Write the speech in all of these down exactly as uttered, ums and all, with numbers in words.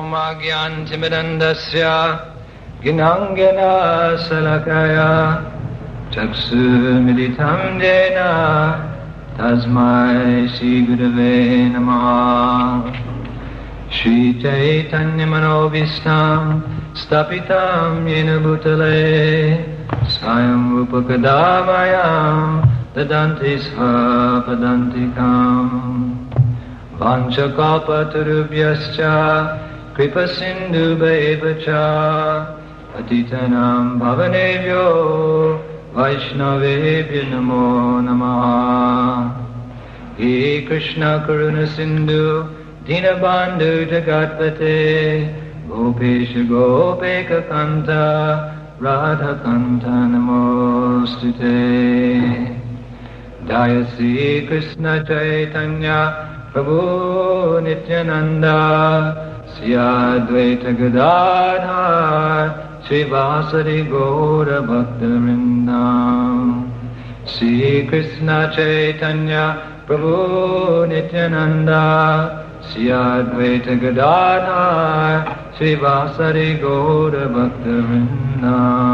Om Agyantimirandasya Ginangena Salakaya Chaksu-militam Jena Tasmai Shri Gurave Namaha Shri Chaitanya Manobhistam Stapitam Yena Bhutale Swayam Upakadamayam Dadanti Svapadantikam Vanchakalpatarubhyascha Kripasindhu Bhaivacha Patitanam Bhavanebhyo Vaishnavebhyo Namo Namaha He Krishna Karuna Sindhu Dinabandhu Jagatpate Gopesha Gopeka Kanta Radha Kanta Namostute Jaya Sri Krishna Chaitanya Prabhu Nityananda Sri Advaita Gadadhar Srivasari Gaura Bhakta-vrinda Sri Krishna Chaitanya Prabhu Nityananda Sri Advaita Gadadhar Srivasari Gaura Bhakta-vrinda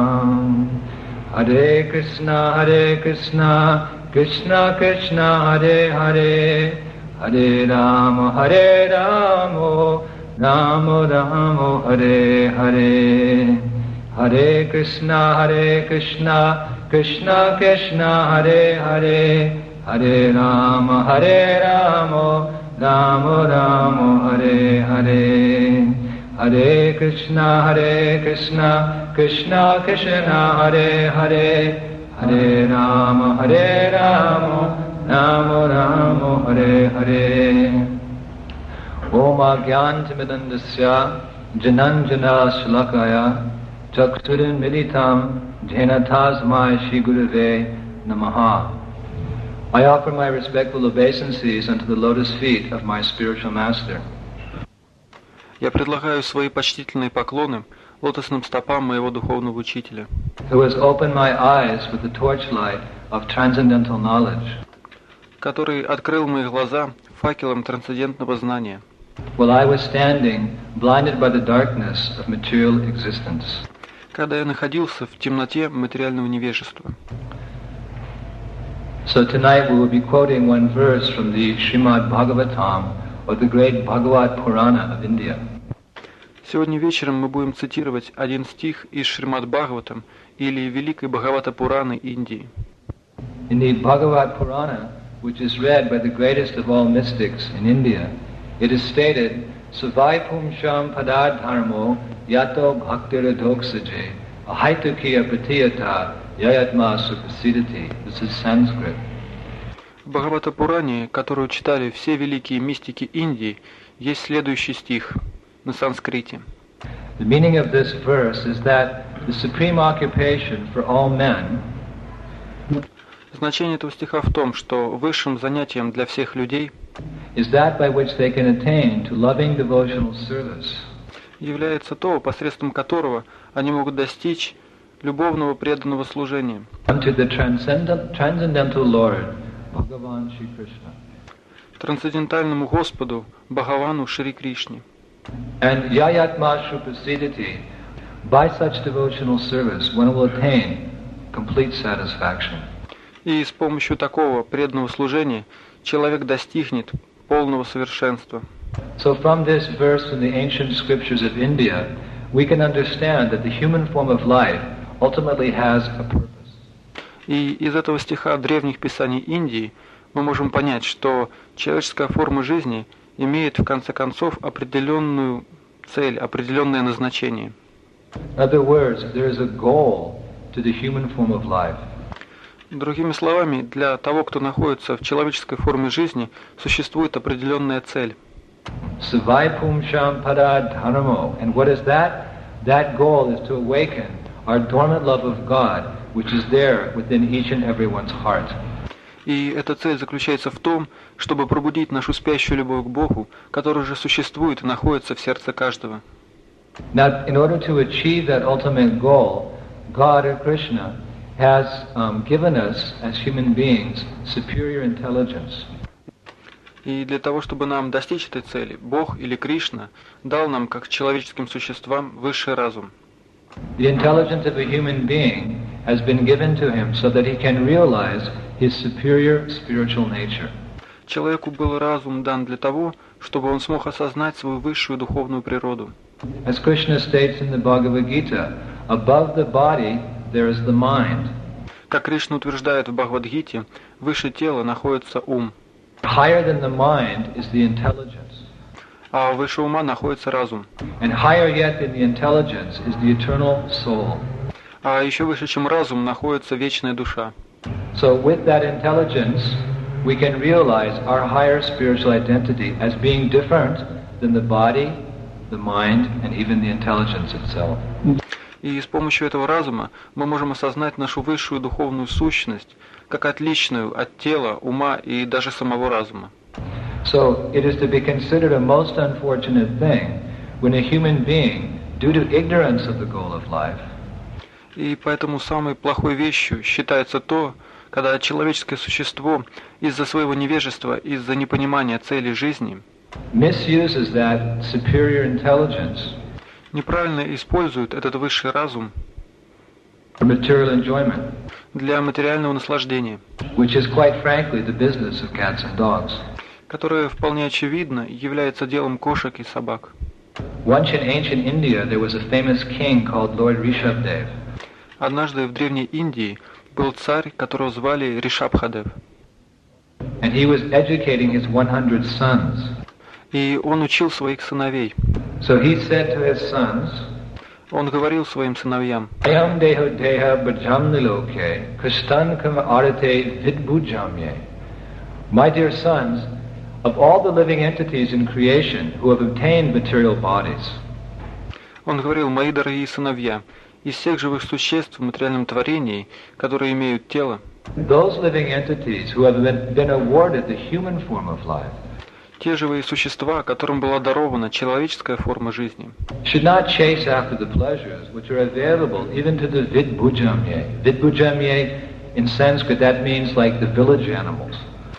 Hare Krishna Hare Krishna Krishna Krishna Hare Hare Hare Rama Hare Rama Rama Rama Hare Hare Hare Krishna Hare Krishna Krishna Krishna Hare Hare Hare Rama Hare Rama Rama Rama Hare Hare Hare Krishna Hare Krishna Krishna Krishna Hare Hare Hare Rama Hare Rama Rama Rama Hare Hare Om Agyantimirandasya Jananjana Shalakaya Chaksurin Militam Jena Tasmai Shri Gurave Namaha. I offer my respectful obeisances unto the lotus feet of my spiritual master. Я предлагаю свои почтительные поклоны лотосным стопам моего духовного учителя, who has opened my eyes with the torchlight of transcendental knowledge, который открыл мои глаза факелом трансцендентного знания, while I was standing blinded by the darkness of material existence. Когда я находился в темноте материального невежества. So tonight we will be quoting one verse from the Srimad Bhagavatam, or the great Bhagavad Purana of India. Сегодня вечером мы будем цитировать один стих из Шримад Бхагаватам или Великой Бхагавата Пураны Индии. In the Bhagavad Purana, which is read by the greatest of all mystics in India, it is stated, Savai Pumsham Padadharmo Yato Bhaktiradoksaje Ahaitukiya Pratiyata Yayatma Supasidati. This is Sanskrit. В Бхагавата Пуране, которую читали все великие мистики Индии, есть следующий стих на санскрите. The meaning of this verse is that the supreme occupation for all men Значение этого стиха в том, что высшим занятием для всех людей is that by which they can attain to loving devotional service. Является то, посредством которого они могут достичь любовного преданного служения Unto the transcendent, transcendental Lord, Bhagavan Shri Krishna. трансцендентальному Господу, Бхагавану Шри Кришне. And Yayatma Shupasidati, by such devotional service, one will attain complete satisfaction. И с помощью такого преданного служения человек достигнет полного совершенства. So from this verse in the ancient scriptures of India, we can understand that the human form of life ultimately has a purpose. И из этого стиха древних писаний Индии мы можем понять, что человеческая форма жизни имеет в конце концов определенную цель, определенное назначение. In other words, there is a goal to the human form of life. Другими словами, для того, кто находится в человеческой форме жизни, существует определенная цель. Savai Pumsham Padadharmo. And what is that? That goal is to awaken our dormant love of God, which is there within each and everyone's heart. И эта цель заключается в том, чтобы пробудить нашу спящую любовь к Богу, которая же существует и находится в сердце каждого. Now, in order to achieve that ultimate goal, God or Krishna has um, given us, as human beings, superior intelligence. И для того, чтобы нам достичь этой цели, Бог или Кришна дал нам, как человеческим существам, высший разум. The intelligence of a human being has been given to him so that he can realize his superior spiritual nature. Человеку был разум дан для того, чтобы он смог осознать свою высшую духовную природу. As Krishna states in the Bhagavad Gita, above the body there is the mind. Как Кришна утверждает в Бхагавад-гите, выше тела находится ум, Higher than the mind is the intelligence. а выше ума находится разум. And higher yet than the intelligence is the eternal soul. А еще выше, чем разум, находится вечная душа. So with that intelligence, we can realize our higher spiritual identity as being different than the body, the mind, and even the intelligence itself. И с помощью этого разума мы можем осознать нашу высшую духовную сущность, как отличную от тела, ума и даже самого разума. So it is to be considered a most unfortunate thing when a human being, due to ignorance of the goal of life, И поэтому самой плохой вещью считается то, когда человеческое существо из-за своего невежества, из-за непонимания цели жизни, misuses that superior intelligence неправильно использует этот высший разум for material enjoyment, для материального наслаждения, which is quite frankly the business of cats and dogs. которое вполне очевидно является делом кошек и собак. Once in ancient India there was a famous king called Lord Rishabdev. Однажды в Древней Индии был царь, которого звали Ришабхадев, And he was educating his one hundred sons. и он учил своих сыновей. So he said to his sons, Он говорил своим сыновьям: Ayam deho deha bhajam niloke, kristan kam arate vidbhujamye. My dear sons, of all the living entities in creation who have obtained material bodies, Он говорил: мои дорогие сыновья, из всех живых существ в материальном творении, которые имеют тело, those living entities who have been, been awarded the human form of life, те живые существа, которым была дарована человеческая форма жизни, should not chase after the pleasures which are available even to the vidbhujamye. Vidbhujamye, in Sanskrit, that means like the village animals.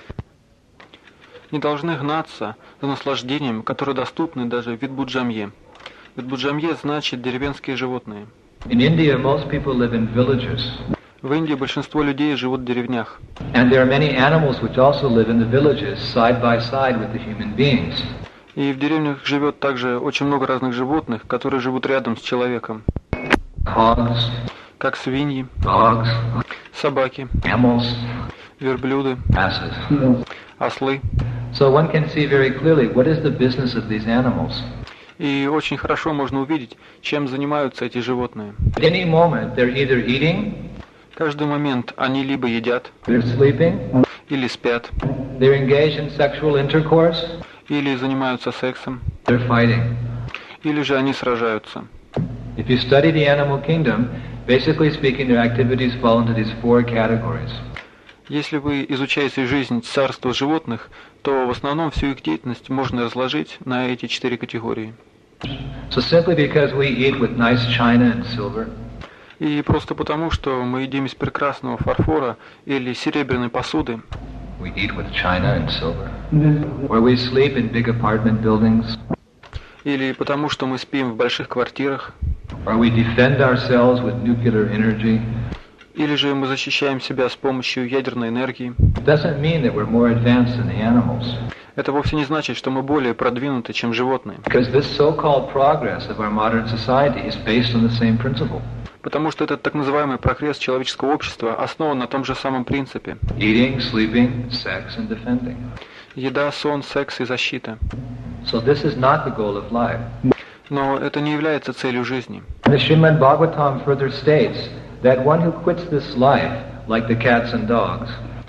не должны гнаться за наслаждением, которое доступно даже Видбуджамье. Видбуджамье значит деревенские животные. In India, most people live in villages. В Индии большинство людей живут в деревнях. And there are many animals which also live in the villages, side by side with the human beings. И в деревнях живет также очень много разных животных, которые живут рядом с человеком. Hogs, Как свиньи, dogs, собаки, camels, верблюды, asses. ослы. So one can see very clearly what is the business of these animals. И очень хорошо можно увидеть, чем занимаются эти животные. At any moment, they're either eating, Каждый момент они либо едят, they're sleeping, или спят, they're engaged in sexual intercourse, или занимаются сексом, they're fighting. или же они сражаются. If you study the animal kingdom, basically speaking, their activities fall into these four categories. Если вы изучаете жизнь царства животных, то в основном всю их деятельность можно разложить на эти четыре категории. So simply because we eat with nice china and silver, И просто потому, что мы едим из прекрасного фарфора или серебряной посуды, we eat with china and silver, or we sleep in big apartment buildings, или потому, что мы спим в больших квартирах, or we defend ourselves with nuclear energy, или же мы защищаем себя с помощью ядерной энергии, it doesn't mean that we're more advanced than the animals. это вовсе не значит, что мы более продвинуты, чем животные. Because this so-called progress of our modern society is based on the same principle. Потому что этот так называемый прогресс человеческого общества основан на том же самом принципе. Eating, sleeping, sex, and defending. Еда, сон, секс и защита. So this is not the goal of life. Но это не является целью жизни. The Srimad Bhagavatam further states that one who quits this life, like the cats and dogs,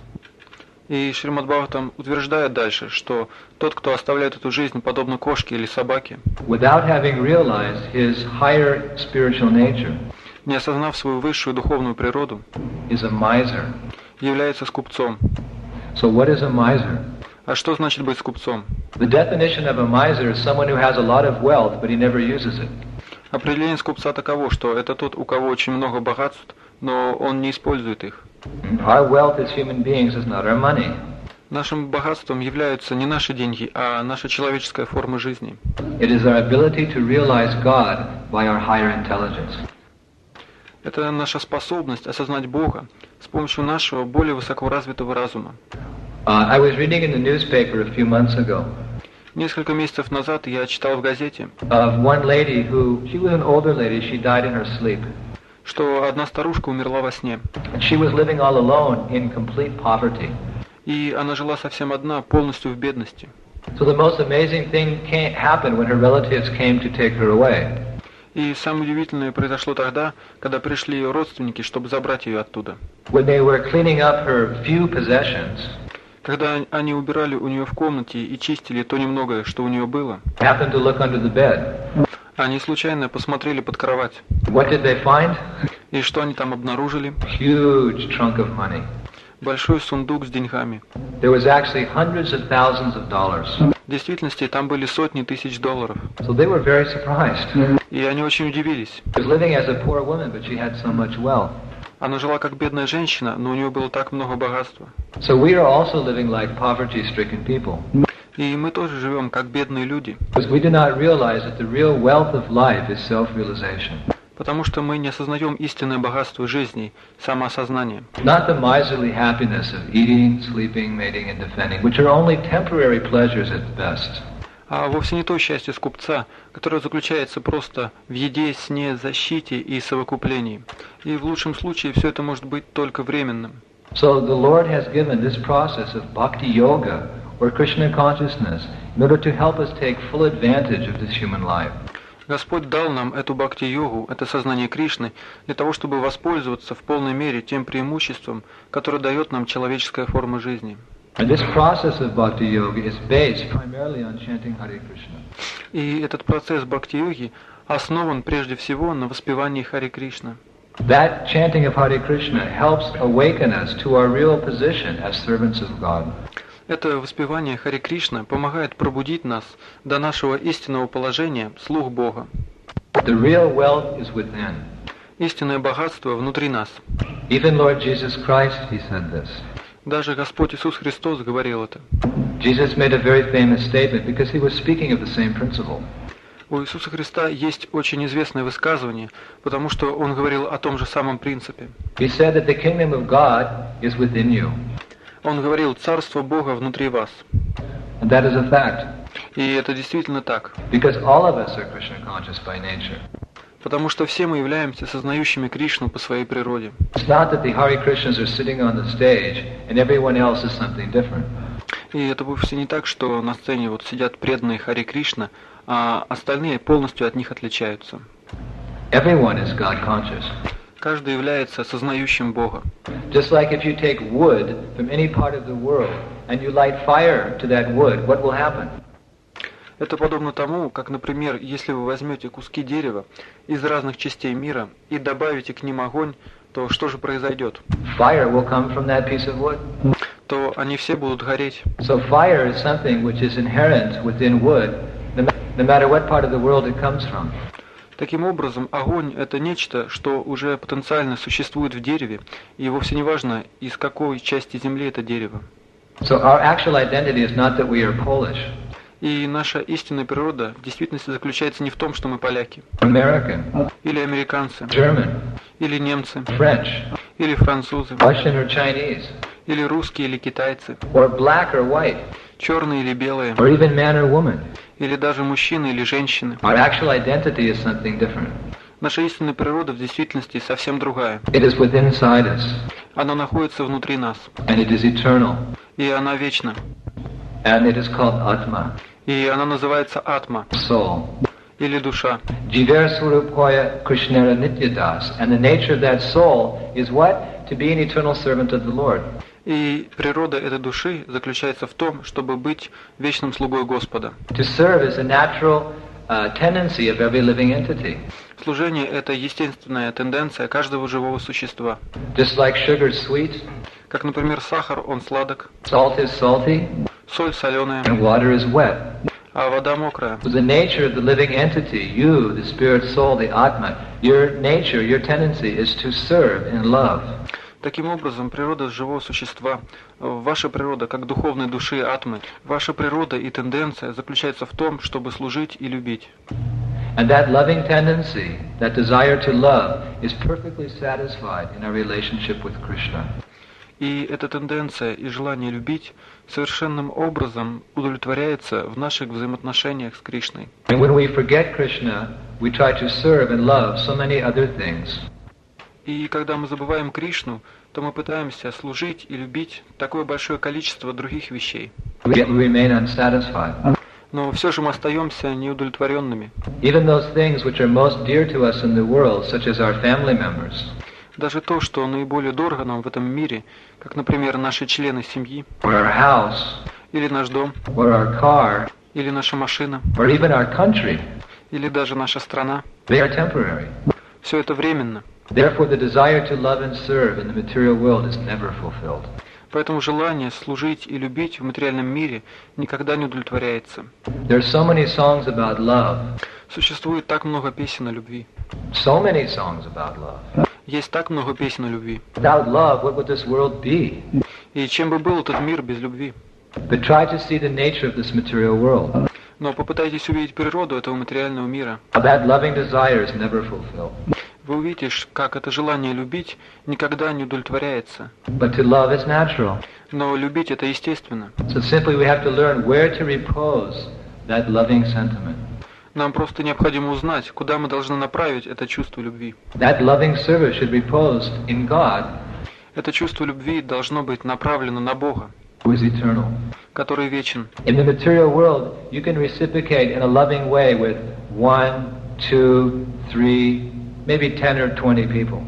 И Шримад Бхагаватам утверждает дальше, что тот, кто оставляет эту жизнь подобно кошке или собаке, without having realized his higher spiritual nature, не осознав свою высшую духовную природу, is a miser. является скупцом. So what is a miser? А что значит быть скупцом? The definition of a miser is someone who has a lot of wealth, but he never uses it. Определение скупца таково, что это тот, у кого очень много богатств, но он не использует их. Our wealth as human beings is not our money. Нашим богатством являются не наши деньги, а наша человеческая форма жизни. It is our ability to realize God by our higher intelligence. Это наша способность осознать Бога с помощью нашего более высокоразвитого разума. Uh, I was reading in the newspaper a few months ago Несколько месяцев назад я читал в газете, of one lady who, she was an older lady, she died in her sleep. что одна старушка умерла во сне. And she was living all alone in complete poverty. И она жила совсем одна, полностью в бедности. So the most amazing thing came, happened when her relatives came to take her away. И самое удивительное произошло тогда, когда пришли ее родственники, чтобы забрать ее оттуда. When they were cleaning up her few possessions, Когда они убирали у нее в комнате и чистили то немногое, что у нее было, happened to look under the bed. они случайно посмотрели под кровать. What did they find? И что они там обнаружили? Huge trunk of money. Большой сундук с деньгами. There was actually hundreds of thousands of dollars. В действительности там были сотни тысяч долларов. So they were very surprised. И они очень удивились. She was living as a poor woman, but she had so much wealth. Она жила как бедная женщина, но у нее было так много богатства. So we are also living like poverty-stricken people. И мы тоже живем как бедные люди. Because we do not realize that the real wealth of life is self-realization. Потому что мы не осознаем истинное богатство жизни, самоосознание. Not the miserly happiness of eating, sleeping, mating, and defending, which are only temporary pleasures at best. А вовсе не то счастье скупца, которое заключается просто в еде, сне, защите и совокуплении. И в лучшем случае все это может быть только временным. So the Lord has given this process of bhakti yoga, or Krishna consciousness, in order to help us take full advantage of this human life. Господь дал нам эту бхакти-йогу, это сознание Кришны, для того, чтобы воспользоваться в полной мере тем преимуществом, которое дает нам человеческая форма жизни. And this process of bhakti yoga is based primarily on chanting Hare Krishna. И этот процесс бхакти-йоги основан прежде всего на воспевании Харе Кришна. That chanting of Hare Krishna helps awaken us to our real position as servants of God. Это воспевание Харе Кришна помогает пробудить нас до нашего истинного положения, слух Бога. The real wealth is within. Истинное богатство внутри нас. Even Lord Jesus Christ, he said this. Даже Господь Иисус Христос говорил это. Jesus made a very famous statement because he was speaking of the same principle. У Иисуса Христа есть очень известное высказывание, потому что Он говорил о том же самом принципе. He said that the kingdom of God is within you. Он говорил, царство Бога внутри вас. And that is a fact. И это действительно так. Because all of us are Krishna conscious by nature. Потому что все мы являемся сознающими Кришну по своей природе. It's not that the Hare Krishnas are sitting on the stage and everyone else is something different. И это вовсе не так, что на сцене вот сидят преданные Харе Кришна, а остальные полностью от них отличаются. Everyone is God conscious. Каждый является сознающим Бога. Just like if you take wood from any part of the world and you light fire to that wood, what will happen? Это подобно тому, как, например, если вы возьмете куски дерева из разных частей мира и добавите к ним огонь, то что же произойдет? Fire will come from that piece of wood. То они все будут гореть. So fire is something which is inherent within wood, no matter what part of the world it comes from. Таким образом, огонь – это нечто, что уже потенциально существует в дереве, и вовсе не важно, из какой части земли это дерево. So our actual identity is not that we are Polish. И наша истинная природа в действительности заключается не в том, что мы поляки, American, или американцы, German, или немцы, French, или французы, Russian or Chinese, или русские, или китайцы, or black or white, черные или белые, or even man or woman. или даже мужчины или женщины. Our actual identity is something different. Наша истинная природа в действительности совсем другая. It is within inside us, Она находится внутри нас, and it is eternal, и она вечна. and it is called Atma, И она называется Атма, soul. или душа. Jiver Swarupoya Krishnara Nityadas, and the nature of that soul is what? To be an eternal servant of the Lord. И природа этой души заключается в том, чтобы быть вечным слугой Господа. To serve is a natural uh, tendency of every living entity. Служение – это естественная тенденция каждого живого существа. Just like sugar is sweet, Как, например, сахар, он сладок, salt is salty, соль соленая, and water is wet. а вода мокрая. So the nature of the living entity, you, the spirit soul, the Atma, your nature, your tendency is to serve in love. Таким образом, природа живого существа, ваша природа как духовной души атмы, ваша природа и тенденция заключается в том, чтобы служить и любить. And that loving tendency, that desire to love, is perfectly satisfied in our relationship with Krishna. И эта тенденция и желание любить совершенным образом удовлетворяется в наших взаимоотношениях с Кришной. And when we forget Krishna, we try to serve and love so many other things. И когда мы забываем Кришну, то мы пытаемся служить и любить такое большое количество других вещей. We remain unsatisfied. Но все же мы остаемся неудовлетворенными. Even those things which are most dear to us in the world, such as our family members. Даже то, что наиболее дорого нам в этом мире, как, например, наши члены семьи, or our house, или наш дом, or our car, или наша машина, or even our country, или даже наша страна, they are temporary. все это временно. Therefore, the desire to love and serve in the material world is never fulfilled. Поэтому желание служить и любить в материальном мире никогда не удовлетворяется. There are so many songs about love. Существует так много песен о любви. So many songs about love. Есть так много песен о любви. Without love, what would this world be? И чем бы был этот мир без любви? But try to see the nature of this material world. Но попытайтесь увидеть природу этого материального мира. That loving desire is never fulfilled. Вы увидите, как это желание любить никогда не удовлетворяется. But to love is natural. Но любить это естественно. So simply we have to learn where to repose that loving sentiment. Нам просто необходимо узнать, куда мы должны направить это чувство любви. That loving service should repose in God. Это чувство любви должно быть направлено на Бога, who is eternal. который вечен. In the material world, you can reciprocate in a loving way with one, two, three, maybe ten or twenty people.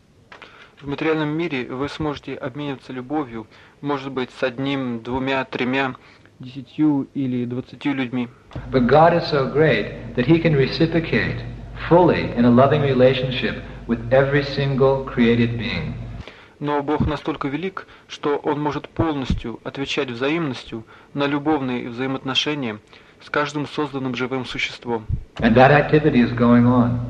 В материальном мире вы сможете обмениваться любовью, может быть, с одним, двумя, тремя, десятью или двадцатью людьми. But God is so great that He can reciprocate fully in a loving relationship with every single created being. Но Бог настолько велик, что Он может полностью отвечать взаимностью на любовные взаимоотношения с каждым созданным живым существом. And that activity is going on.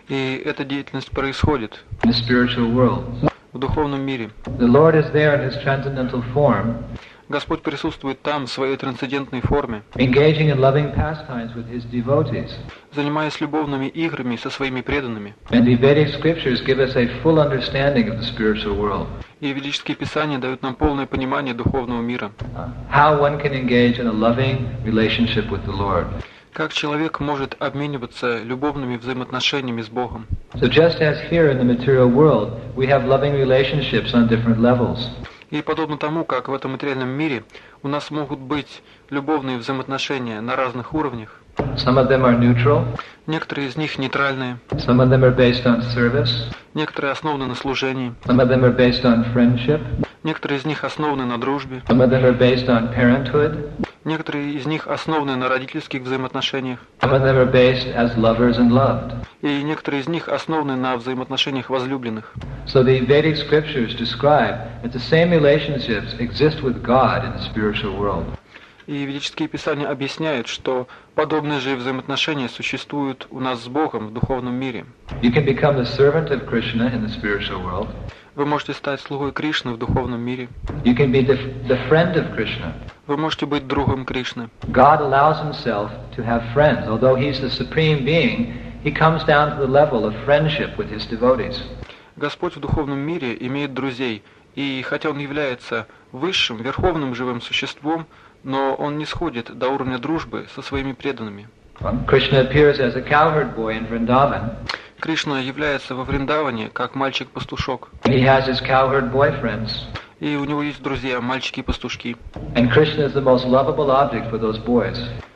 И эта деятельность происходит in the spiritual world. В духовном мире. The Lord is there in His transcendental form. Господь присутствует там в своей трансцендентной форме, engaging in loving pastimes with His devotees. занимаясь любовными играми со своими преданными. And the Vedic scriptures give us a full understanding of the spiritual world. И ведические писания дают нам полное понимание духовного мира. How one can engage in a loving relationship with the Lord. Как человек может обмениваться любовными взаимоотношениями с Богом? So just as here in the material world, we have loving relationships on different levels. И подобно тому, как в этом материальном мире у нас могут быть любовные взаимоотношения на разных уровнях. Some of them are neutral. Некоторые из них нейтральные. Some of them are based on service. Некоторые основаны на служении. Some of them are based on friendship. Некоторые из них основаны на дружбе. Some of them are based on parenthood. Некоторые из них основаны на родительских взаимоотношениях. Some of them are based as lovers and loved. И некоторые из них основаны на взаимоотношениях возлюбленных. So the Vedic scriptures describe that the same relationships exist with God in the spiritual world. И ведические писания объясняют, что подобные же взаимоотношения существуют у нас с Богом в духовном мире. You can become the servant of Krishna in the spiritual world. Вы можете стать слугой Кришны в духовном мире. You can be the, the friend of Krishna. Вы можете быть другом Кришны. God allows Himself to have friends. Although He's the supreme being, He comes down to the level of friendship with His devotees. Господь в духовном мире имеет друзей, и хотя Он является высшим, верховным живым существом, но Он не сходит до уровня дружбы со своими преданными. Krishna appears as a cowherd boy in Vrindavan. Кришна является во Вриндаване как мальчик-пастушок. He has his cowherd boy friends. И у него есть друзья, мальчики-пастушки. And Krishna is the most lovable object for those boys.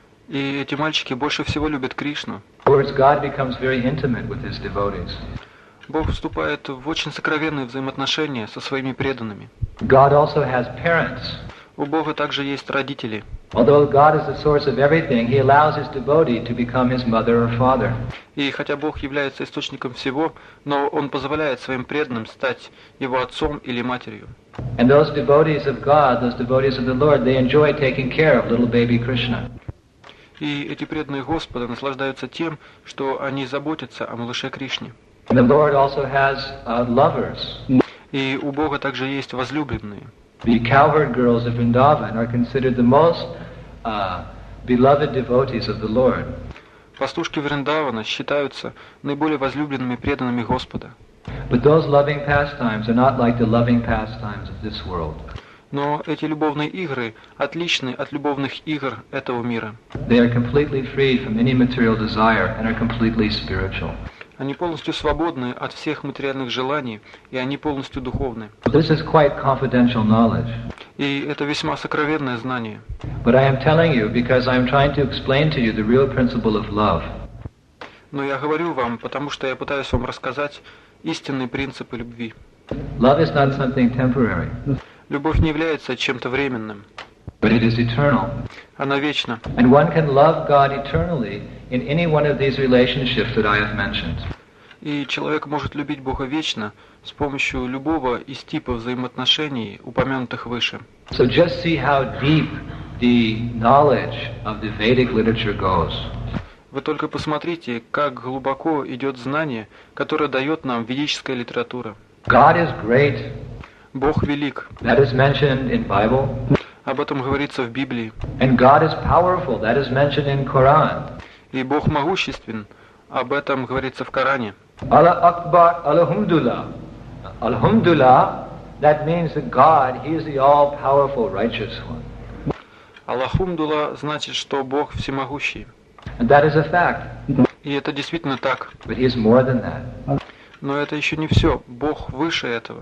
И эти мальчики больше всего любят Кришну. In other words, God becomes very intimate with His devotees. Бог вступает в очень сокровенные взаимоотношения со своими преданными. God also has parents. У Бога также есть родители. Although God is the source of everything, He allows His devotee to become His mother or father. И хотя Бог является источником всего, но Он позволяет своим преданным стать Его отцом или матерью. And those devotees of God, those devotees of the Lord, they enjoy taking care of little baby Krishna. И эти преданные Господа наслаждаются тем, что они заботятся о малыше Кришне. And the Lord also has uh, lovers. И у Бога также есть возлюбленные. The cowherd girls of Vrindavan are considered the most uh, beloved devotees of the Lord. Пастушки Вриндавана считаются наиболее возлюбленными преданными Господа. But those loving pastimes are not like the loving pastimes of this world. Но эти любовные игры отличны от любовных игр этого мира. They are completely freed from any material desire and are completely spiritual. Они полностью свободны от всех материальных желаний, и они полностью духовны. This is quite confidential knowledge. И это весьма сокровенное знание. But I am telling you because I am trying to explain to you the real principle of love. Но я говорю вам, потому что я пытаюсь вам рассказать истинные принципы любви. Love is not something temporary. Любовь не является чем-то временным. But it is eternal. Она вечна. And one can love God eternally in any one of these relationships that I have mentioned. И человек может любить Бога вечно с помощью любого из типов взаимоотношений, упомянутых выше. So just see how deep the knowledge of the Vedic literature goes. Вы только посмотрите, как глубоко идет знание, которое дает нам ведическая литература. God is great. Бог велик. That is mentioned in Bible. Об этом говорится в Библии. And God is powerful. That is mentioned in Quran. И Бог могуществен. Об этом говорится в Коране. Allah Akbar, Alhamdulillah. Alhamdulillah, that means that God, He is the all-powerful, righteous one. Аллахумдула значит, что Бог всемогущий. And that is a fact. И это действительно так. But He is more than that. Но это еще не все. Бог выше этого.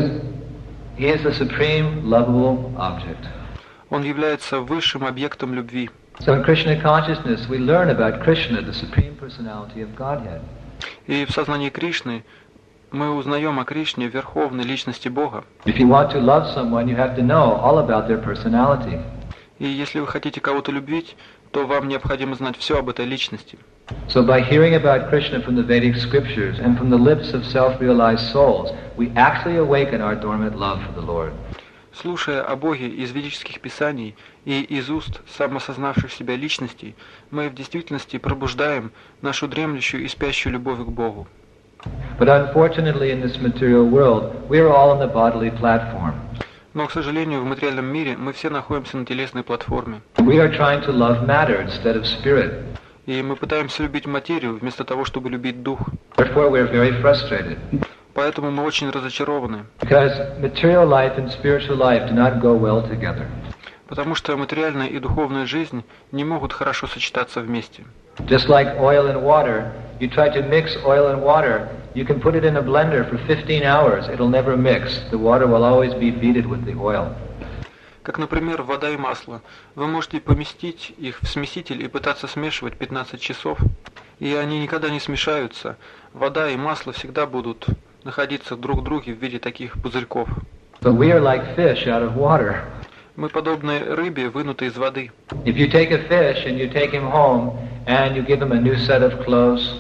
He is the supreme lovable object. Он является высшим объектом любви. So in Krishna consciousness, we learn about Krishna, the supreme personality of Godhead. И в сознании Кришны мы узнаем о Кришне, верховной личности Бога. If you want to love someone, you have to know all about their personality. И если вы хотите кого-то любить, то вам необходимо знать все об этой личности. So by hearing about Krishna from the Vedic scriptures and from the lips of self-realized souls, we actually awaken our dormant love for the Lord. Слушая о Боге из ведических писаний и из уст самоосознавших себя личностей, мы в действительности пробуждаем нашу дремлющую и спящую любовь к Богу. But unfortunately in this material world, we are all on the bodily platform. Но, к сожалению, в материальном мире мы все находимся на телесной платформе. We are trying to love matter instead of spirit. И мы пытаемся любить материю вместо того, чтобы любить дух. Therefore we are very frustrated. Поэтому мы очень разочарованы. Because material life and spiritual life do not go well together. Потому что материальная и духовная жизнь не могут хорошо сочетаться вместе. Just like oil and water, you try to mix oil and water, you can put it in a blender for fifteen hours, it'll never mix. The water will always be beaded with the oil. Как, например, вода и масло. Вы можете поместить их в смеситель и пытаться смешивать пятнадцать часов, и они никогда не смешаются. Вода и масло всегда будут находиться друг в друге в виде таких пузырьков. But we are like fish out of water. Мы подобны рыбе, вынутой из воды. If you take a fish and you take him home and you give him a new set of clothes,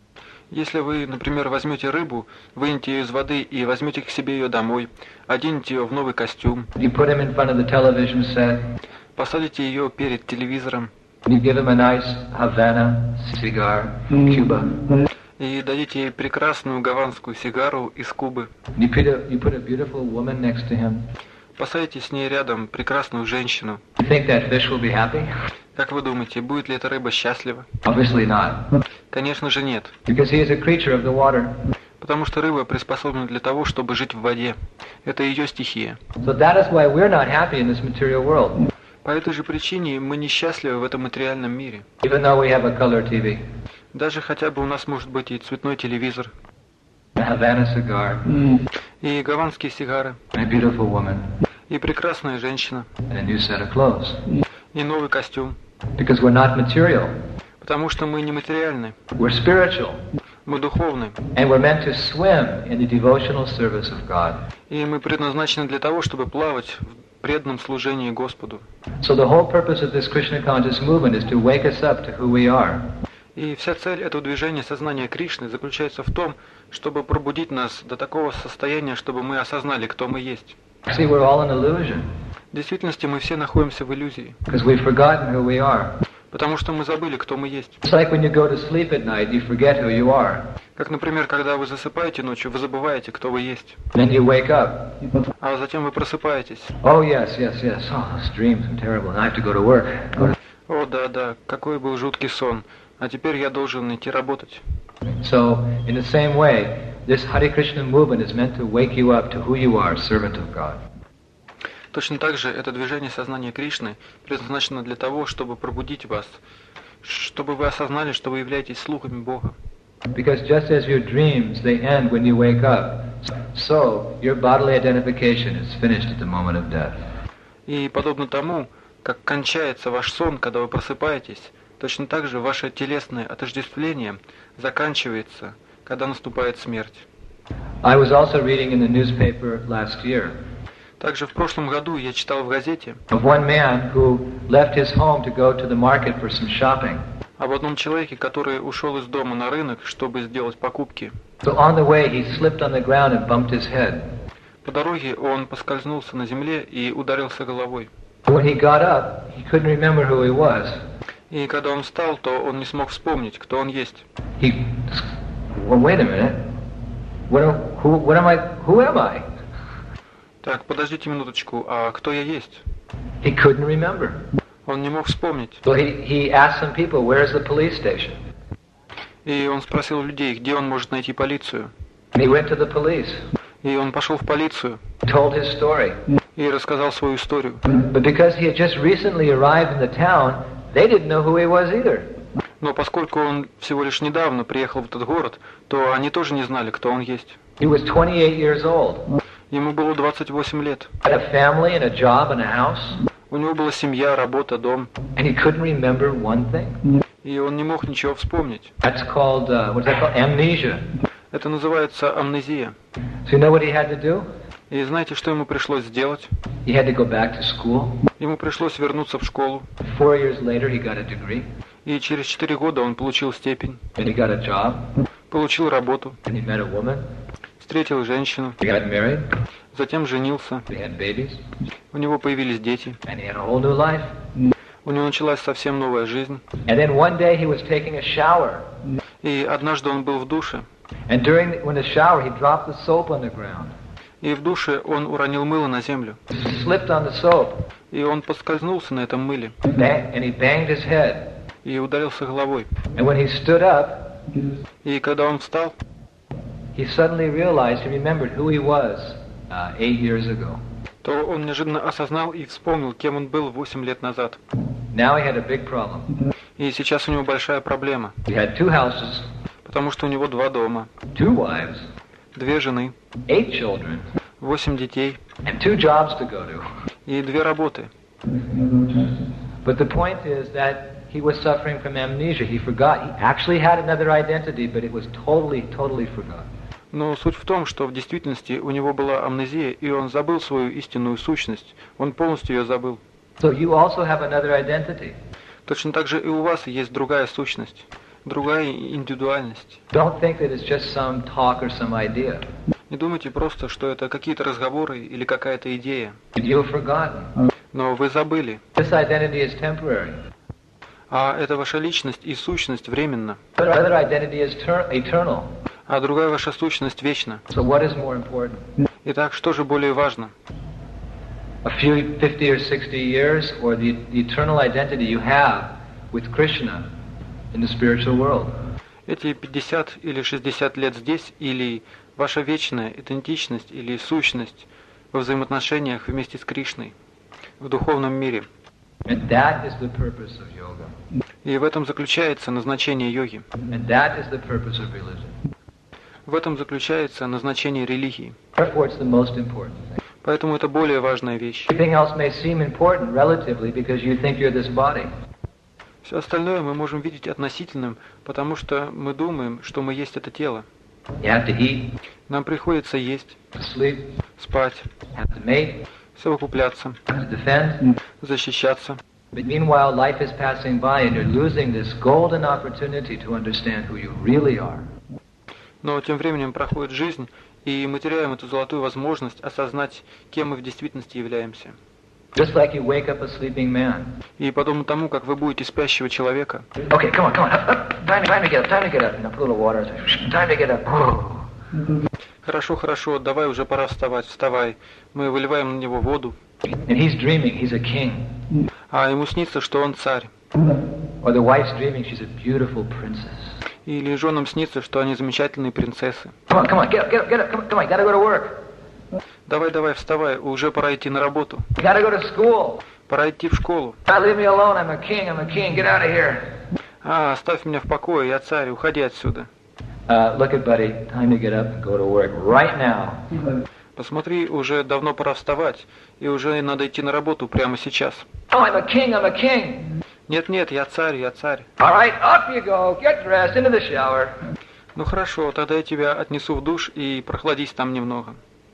Если вы, например, возьмете рыбу, вынете ее из воды и возьмете к себе ее домой, оденете ее в новый костюм, you put him in front of the television set, посадите ее перед телевизором you give him a nice Havana cigar, Cuba, и дадите ей прекрасную гаванскую сигару из Кубы, you put a, you put a beautiful woman next to him, посадите с ней рядом прекрасную женщину. you think that fish will be happy? Как вы думаете, будет ли эта рыба счастлива? Obviously not. Конечно же нет. Because he is a creature of the water. Потому что рыба приспособлена для того, чтобы жить в воде. Это ее стихия. So that is why we're not happy in this material world. По этой же причине мы несчастливы в этом материальном мире. Even though we have a color T V. Даже хотя бы у нас может быть и цветной телевизор, A Havana cigar. и гаванские сигары, And a beautiful woman. и прекрасная женщина, And a new set of clothes. и новый костюм. Because we're not material. Потому что мы не материальны, We're spiritual. мы духовны. And we're meant to swim in the devotional service of God. И мы предназначены для того, чтобы плавать в преданном служении Господу. So the whole purpose of this Krishna conscious movement is to wake us up to who we are. И вся цель этого движения сознания Кришны заключается в том, чтобы пробудить нас до такого состояния, чтобы мы осознали, кто мы есть. See, we're all an illusion. В действительности мы все находимся в иллюзии, Because we've forgotten who we are. потому что мы забыли, кто мы есть. It's like when you go to sleep at night, you forget who you are. Как, например, когда вы засыпаете ночью, вы забываете, кто вы есть. Then you wake up. А затем вы просыпаетесь. Oh yes, yes, yes. Oh, those dreams are terrible. And I have to go to work. Go to... О, да, да, какой был жуткий сон. А теперь я должен идти работать. So, in the same way, this Hare Krishna movement is meant to wake you up to who you are, servant of God. Точно так же это движение сознания Кришны предназначено для того, чтобы пробудить вас, чтобы вы осознали, что вы являетесь слугами Бога. Because just as your dreams, they end when you wake up, so your bodily identification is finished at the moment of death. И подобно тому, как кончается ваш сон, когда вы просыпаетесь, точно так же ваше телесное отождествление заканчивается, когда наступает смерть. I was also reading in the newspaper last year. Также в прошлом году я читал в газете Of one man who left his home to go to the market for some shopping. об одном человеке, который ушел из дома на рынок, чтобы сделать покупки. So on the way he slipped on the ground and bumped his head. По дороге он поскользнулся на земле и ударился головой. When he got up, he couldn't remember who he was. И когда он встал, то он не смог вспомнить, кто он есть. He, well, wait a minute. What, am- who, what am I? Who am I? Так, подождите минуточку, а кто я есть? He couldn't remember. Он не мог вспомнить. So he, he asked some people, "Where's the police station?" И он спросил людей, где он может найти полицию. And he went to the police, И он пошел в полицию told his story. и рассказал свою историю. But because he had just recently arrived in the town, they didn't know who he was either. Но поскольку он всего лишь недавно приехал в этот город, то они тоже не знали, кто он есть. He was twenty-eight years old. Ему было двадцать восемь лет. Had a family and a job and a house, У него была семья, работа, дом. and he couldn't remember one thing. И он не мог ничего вспомнить. That's called, uh, what's that called? Amnesia. Это называется амнезия. So you know what he had to do? И знаете, что ему пришлось сделать? He had to go back to school. Ему пришлось вернуться в школу. Four years later, he got a degree, И через четыре года он получил степень, and he got a job, получил работу, and he met a woman. встретил женщину, He got married. затем женился. They had babies, У него появились дети. and he had a whole new life. У него началась совсем новая жизнь. And then one day he was taking a shower, И однажды он был в душе. and during the, when the shower, he dropped the soap on the ground, И в душе он уронил мыло на землю. slipped on the soap, И он поскользнулся на этом мыле. bang, and he banged his head. И ударился головой. And when he stood up, И когда он встал, he suddenly realized, he remembered who he was uh, eight years ago. то он неожиданно осознал и вспомнил, кем он был восемь лет назад. Now he had a big problem. И сейчас у него большая проблема, He had two houses, потому что у него два дома, two wives, две жены, eight children, восемь детей and two jobs to go to. и две работы. But the point is that he was suffering from amnesia. He forgot. He actually had another identity, but it was totally, totally forgotten. Но суть в том, что в действительности у него была амнезия, и он забыл свою истинную сущность. Он полностью ее забыл. So you also have another identity. Точно так же и у вас есть другая сущность, другая индивидуальность. Don't think that it's just some talk or some idea. Не думайте просто, что это какие-то разговоры или какая-то идея. You've forgotten. Но вы забыли. This identity is temporary. А это ваша личность и сущность временна. But other identity is ter- eternal. А другая ваша сущность вечна. So what is more important? Итак, что же более важно? A few fifty or sixty years, or the, the eternal identity you have with Krishna in the spiritual world? Эти пятьдесят или шестьдесят лет здесь, или ваша вечная идентичность или сущность во взаимоотношениях вместе с Кришной в духовном мире. And that is the purpose of yoga. И в этом заключается назначение йоги. And that is the purpose of religion. В этом заключается назначение религии. Therefore, it's the most important thing. Поэтому это более важная вещь. Everything else may seem important relatively because you think you're this body. Все остальное мы можем видеть относительным, потому что мы думаем, что мы есть это тело. You have to eat, Нам приходится есть, to sleep, спать, have to mate, совокупляться, have to defend. защищаться. But meanwhile, life is passing by and you're losing this golden opportunity to understand who you really are. Но тем временем проходит жизнь, и мы теряем эту золотую возможность осознать, кем мы в действительности являемся. Just like you wake up a sleeping man. И подобно тому, как вы будете спящего человека. Okay, come on, come on, up, up. Time, time to get up, time to get up. You know, put a little water. Time to get up. Хорошо, хорошо, давай уже пора вставать, вставай. Мы выливаем на него воду. And he's dreaming, he's a king. А ему снится, что он царь. Or the wife's dreaming, she's a beautiful princess. Или женам снится, что они замечательные принцессы. Come on, come on, get up, get up, get up, come on, come on, gotta go to work. Давай, давай, вставай, уже пора идти на работу. Gotta go to school. Пора идти в школу. Now leave me alone, I'm a king, I'm a king, get out of here. А, оставь меня в покое, я царь, уходи отсюда. Uh, look at buddy, time to get up and go to work right now. Посмотри, уже давно пора вставать, и уже надо идти на работу прямо сейчас. Oh, I'm a king, I'm a king. Нет-нет, я царь, я царь. All right, up you go, get dressed, into the shower. Ну хорошо, тогда я тебя отнесу в душ и прохладись там немного.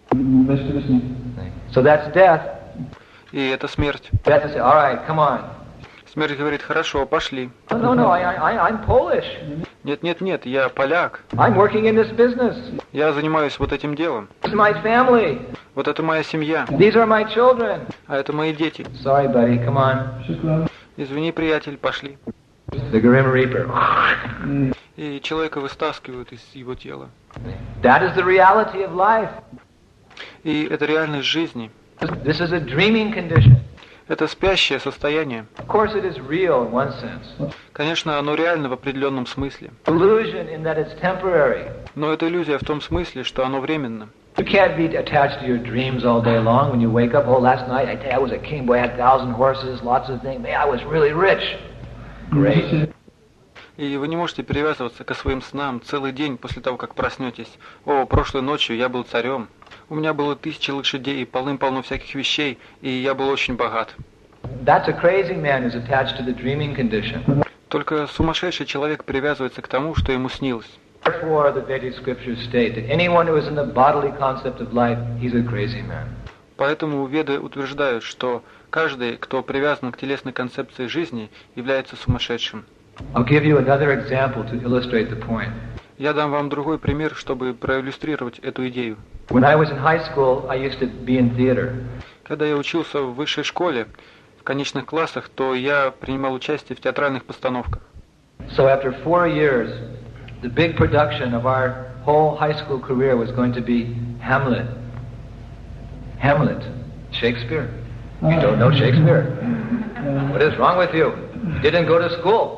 So that's death. И это смерть. Death is, all right, come on. Смерть говорит, хорошо, пошли. No, no, no, I, I, I'm Polish. Нет-нет-нет, я поляк. I'm working in this business. Я занимаюсь вот этим делом. This is my family. Вот это моя семья. These are my children. А это мои дети. Sorry, buddy, come on. Извини, приятель, пошли. The Grim Reaper. И человека выстаскивают из его тела. That is the reality of life. И это реальность жизни. This is a dreaming condition. Это спящее состояние. Of course it is real in one sense. Конечно, оно реально в определенном смысле. Illusion in that it's temporary. Но это иллюзия в том смысле, что оно временно. You can't be attached to your dreams all day long when you wake up. Oh, last night I tell you I was a king, boy, I had a thousand horses, lots of things. Man, I was really rich. Great. И вы не можете привязываться к своим снам целый день после того, как проснетесь. О, прошлой ночью я был царем. У меня было тысячи лошадей, полным-полно всяких вещей, и я был очень богат. That's a crazy man who's attached to the dreaming condition. Только сумасшедший человек привязывается к тому, что ему снилось. Therefore, the Vedic scriptures state that anyone who is in the bodily concept of life, he's a crazy man. Поэтому Веды утверждают, что каждый, кто привязан к телесной концепции жизни, является сумасшедшим. I'll give you another example to illustrate the point. Я дам вам другой пример, чтобы проиллюстрировать эту идею. When I was in high school, I used to be in theater. Когда я учился в высшей школе, в конечных классах, то я принимал участие в театральных постановках. So after four years, the big production of our whole high school career was going to be Hamlet. Hamlet, Shakespeare. You don't know Shakespeare? What is wrong with you? You didn't go to school.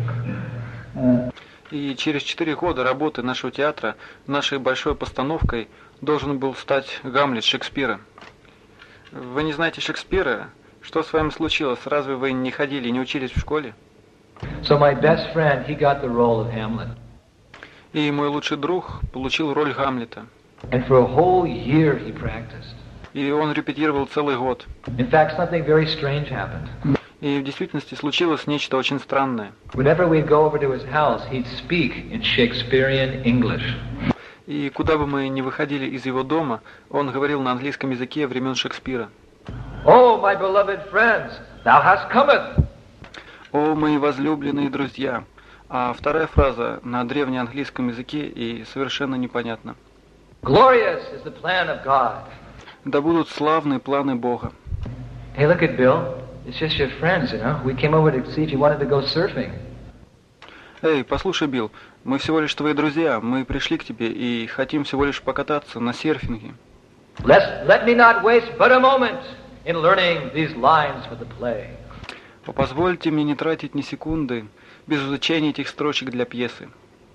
И через четыре года работы нашего театра нашей большой постановкой должен был стать Гамлет Шекспира. Вы не знаете Шекспира? Что с вами случилось? Разве вы не ходили, не учились в школе? So my best friend, he got the role of Hamlet. И мой лучший друг получил роль Гамлета. And for a whole year he practiced. И он репетировал целый год. In fact, something very strange happened. И в действительности случилось нечто очень странное. Whenever we'd go over to his house, he'd speak in Shakespearean English. И куда бы мы ни выходили из его дома, он говорил на английском языке времен Шекспира. Oh, my beloved friends, thou hast cometh. О, мои возлюбленные друзья. А вторая фраза на древнеанглийском языке и совершенно непонятна. Glorious is the plan of God. Да будут славные планы Бога. Hey, look at Bill. It's just your friends, you know. We came over to see if you wanted to go surfing. Эй, послушай, Билл, мы всего лишь твои друзья. Мы пришли к тебе и хотим всего лишь покататься на серфинге. Let, let me not waste but a moment in learning these lines for the play. Позвольте мне не тратить ни секунды без изучения этих строчек для пьесы.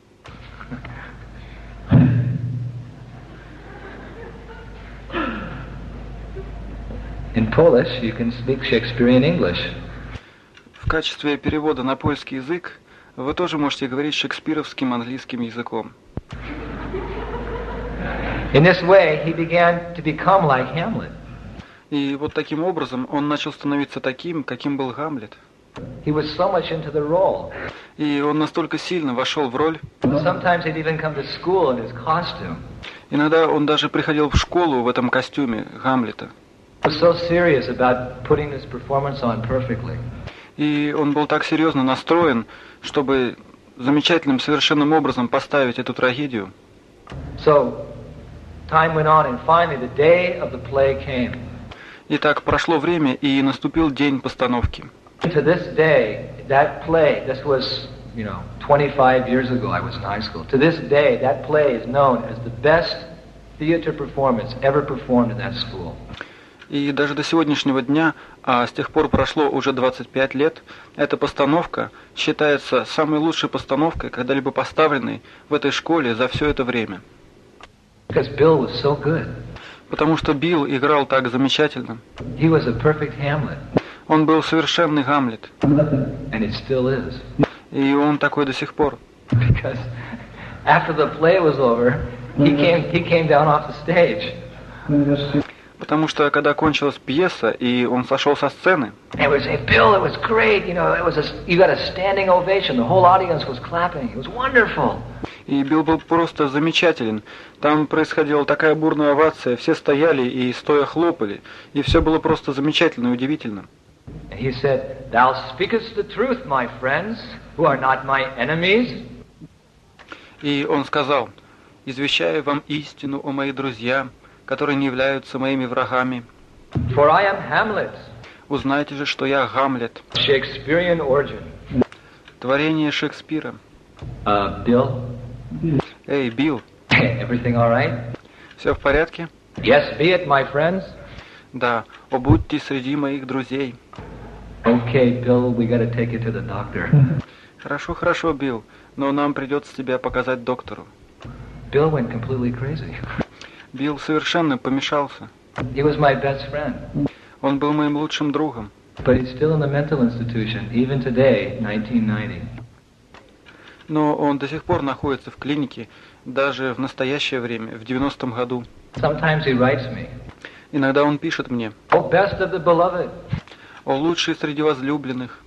In Polish, you can speak Shakespearean English. В качестве перевода на польский язык вы тоже можете говорить шекспировским английским языком. In this way, he began to become like Hamlet. И вот таким образом он начал становиться таким, каким был Гамлет. He was so much into the role. И он настолько сильно вошел в роль. Sometimes he'd even come to school in his costume. Иногда он даже приходил в школу в этом костюме Гамлета. He was so serious about putting this performance on perfectly. И он был так серьезно настроен, чтобы замечательным, совершенным образом поставить эту трагедию. So, time went on, and finally the day of the play came. Итак, прошло время, и наступил день постановки. To this day, that play, this was, you know, twenty-five years ago I was in high school. To this day, that play is known as the best theater performance ever performed in that school. И даже до сегодняшнего дня, а с тех пор прошло уже двадцать пять лет, эта постановка считается самой лучшей постановкой, когда-либо поставленной в этой школе за все это время. Because Bill was so good. Потому что Билл играл так замечательно. He was a perfect Hamlet. Он был совершенный Гамлет. And it still is. И он такой до сих пор. Because after the play was over, he came he came down off the stage. Потому что когда кончилась пьеса и он сошел со сцены, and we say, Bill, it was great. You know, it was a, you got a standing ovation. The whole audience was clapping. It was wonderful. И Билл был просто замечателен. Там происходила такая бурная овация, все стояли и стоя хлопали, и все было просто замечательно и удивительно. And he said, "Thou speakest the truth, my friends, who are not my enemies." И он сказал: «Извещаю вам истину, о мои друзья, которые не являются моими врагами. For I am Hamlet. Узнайте же, что я Гамлет, Shakespearean origin. Творение Шекспира». Uh, Bill. Эй, Билл, Everything all right? все в порядке? Yes, be it, my friends. Да, о, будьте среди моих друзей. Okay, Bill, we got to take you to the doctor. Хорошо, хорошо, Билл, но нам придется тебя показать доктору. Bill went completely crazy. Билл совершенно помешался. He was my best friend. Он был моим лучшим другом. But he's still in the mental institution, even today, nineteen ninety. Но он до сих пор находится в клинике, даже в настоящее время, в девяностом году. Sometimes he writes me, Иногда он пишет мне: "Oh, best of the beloved." «О, лучший среди возлюбленных».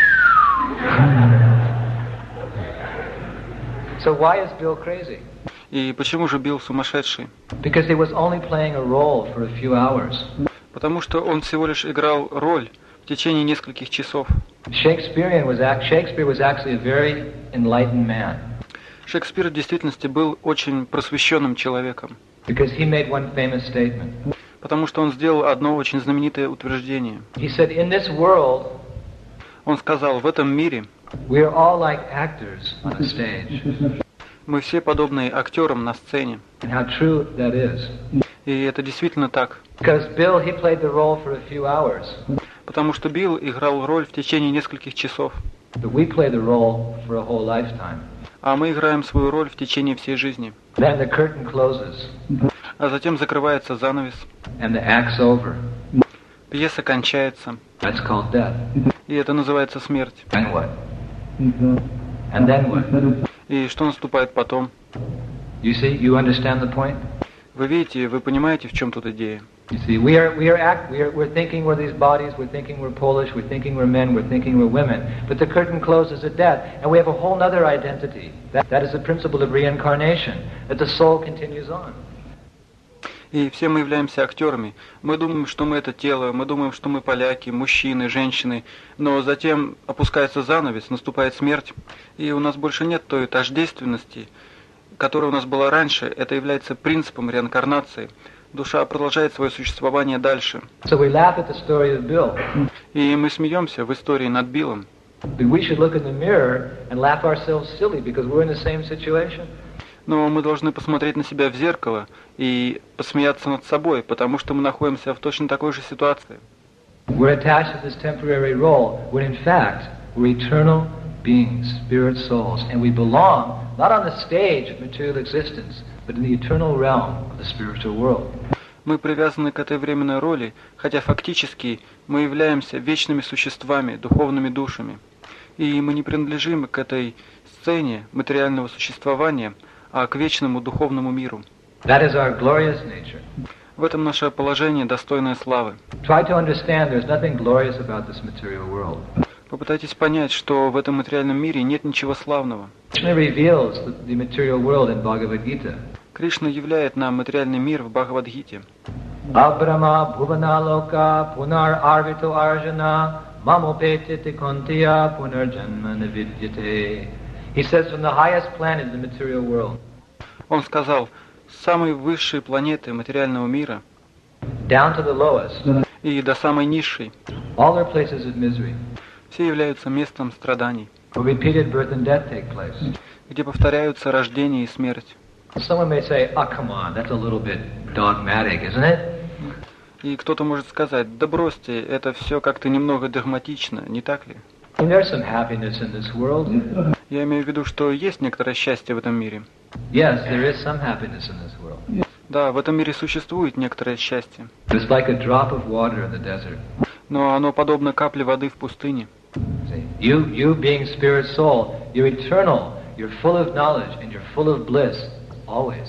So why is Bill crazy? И почему же Билл сумасшедший? Because he was only playing a role for a few hours. Потому что он всего лишь играл роль в течение нескольких часов. Shakespearean was act- Shakespeare was actually a very enlightened man. Шекспир в действительности был очень просвещенным человеком, Because he made one famous statement. потому что он сделал одно очень знаменитое утверждение. He said, "In this world, Он сказал: в этом мире we are all like actors on a stage." мы все подобны актерам на сцене. And how true that is. И это действительно так. Because Bill, he played the role for a few hours. Потому что Билл играл роль в течение нескольких часов, But we play the role for a whole lifetime. а мы играем свою роль в течение всей жизни. Then the curtain closes. А затем закрывается занавес, And the act's over. пьеса кончается, That's called death. и это называется смерть. And what? And then what? И что наступает потом? You see, you understand the point? Вы видите, вы понимаете, в чем тут идея? You see, we are we are act we are we're thinking we're these bodies, we're thinking we're Polish, we're thinking we're men, we're thinking we're women, but the curtain closes at death, and we have a whole other identity. That that is the principle of reincarnation, that the soul continues on. И все мы являемся актерами. Мы думаем, что мы это тело, мы думаем, что мы поляки, мужчины, женщины, но затем опускается занавес, наступает смерть, и у нас больше нет той тождественности, которая у нас была раньше. Это является принципом реинкарнации. Душа продолжает свое существование дальше. So we laugh at the story of Bill. И мы смеемся в истории над Биллом. But we should look in the mirror and laugh ourselves silly because we're in the same situation. Но мы должны посмотреть на себя в зеркало и посмеяться над собой, потому что мы находимся в точно такой же ситуации. We're attached to this temporary role, when in fact we're eternal beings, spirit souls, and we belong not on the stage of material existence, but in the eternal realm of the spiritual world. Мы привязаны к этой временной роли, хотя фактически мы являемся вечными существами, духовными душами. И мы не принадлежим к этой сцене материального существования, а к вечному духовному миру. That is our glorious nature. В этом наше положение достойное славы. Try to understand there's nothing glorious about this material world. Попытайтесь понять, что в этом материальном мире нет ничего славного. Krishna reveals the, the material world in Bhagavad Gita. Кришна являет нам материальный мир в Бхагавад-гите. Abrahma bhuvana loka punar arvito arjuna mamopete tikontiya punarjanma navidyate. He says from the highest planet in the material world. Он сказал: с самой высшей планеты материального мира Down to the lowest. и до самой низшей. All are places of misery, Все являются местом страданий, where repeated birth and death take place. где повторяются рождение и смерть. Someone may say, oh, come on, that's a little bit dogmatic, isn't it? И кто-то может сказать, да бросьте, это все как-то немного догматично, не так ли? And there's some happiness in this world. Я имею в виду, что есть некоторое счастье в этом мире. Yes, there is some happiness in this world. Да, в этом мире существует некоторое счастье, It's like a drop of water in the desert. но оно подобно капле воды в пустыне. See, you, you being spirit soul, you're eternal, you're full of knowledge, and you're full of bliss, always.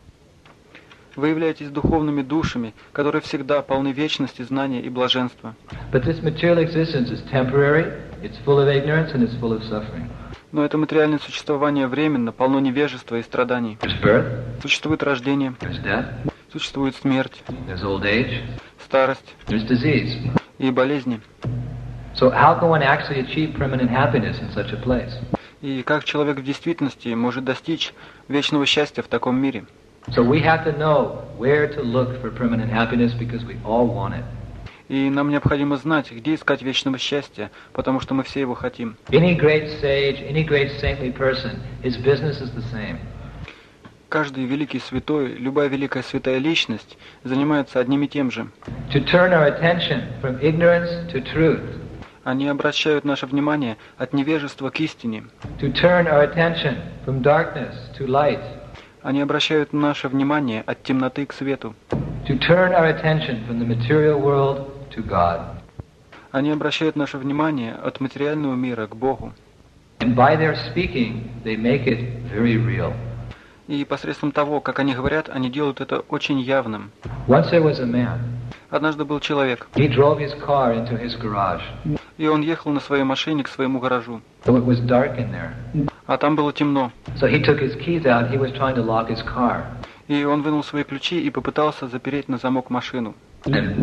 Вы являетесь духовными душами, которые всегда полны вечности, знания и блаженства. But this material existence is temporary, it's full of ignorance, and it's full of suffering. Но это материальное существование временно, полно невежества и страданий. There's birth, Существует рождение, there's death, существует смерть, there's old age, старость there's disease. и болезни. So how can one actually achieve permanent happiness in such a place? И как человек в действительности может достичь вечного счастья в таком мире? So we have to know where to look for permanent happiness because we all want it. И нам необходимо знать, где искать вечного счастья, потому что мы все его хотим. Any great sage, any great saintly person, his business is the same. Каждый великий святой, любая великая святая личность занимается одним и тем же. To turn our attention from ignorance to truth. Они обращают наше внимание от невежества к истине. To turn our attention from darkness to light. Они обращают наше внимание от темноты к свету. To turn our attention from the material world to God. Они обращают наше внимание от материального мира к Богу. And by their speaking, they make it very real. И посредством того, как они говорят, они делают это очень явным. Once there was a man. Однажды был человек, He drove his car into his garage. и он ехал на своей машине к своему гаражу. So it was dark in there. А там было темно. So he took his keys out. He was trying to lock his car. И он вынул свои ключи и попытался запереть на замок машину. And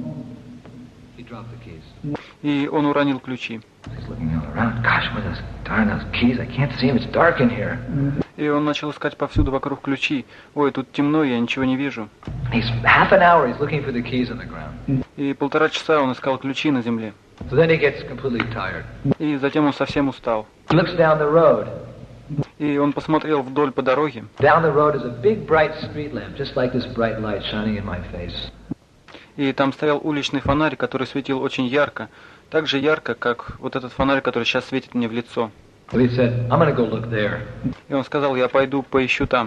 he dropped the keys. И он уронил ключи. He's looking all around. Gosh, where those darn those keys? I can't see them. It's dark in here. И он начал искать повсюду вокруг ключи. Ой, тут темно, я ничего не вижу. He's half an hour. He's looking for the keys on the ground. И полтора часа он искал ключи на земле. So then he gets completely tired. И затем он совсем устал. He looks down the road. И он посмотрел вдоль по дороге. Down the road is a big bright street lamp, just like this bright light shining in my face. И там стоял уличный фонарь, который светил очень ярко. Так же ярко, как вот этот фонарь, который сейчас светит мне в лицо. So he said, I'm going to go look there. И он сказал, я пойду поищу там.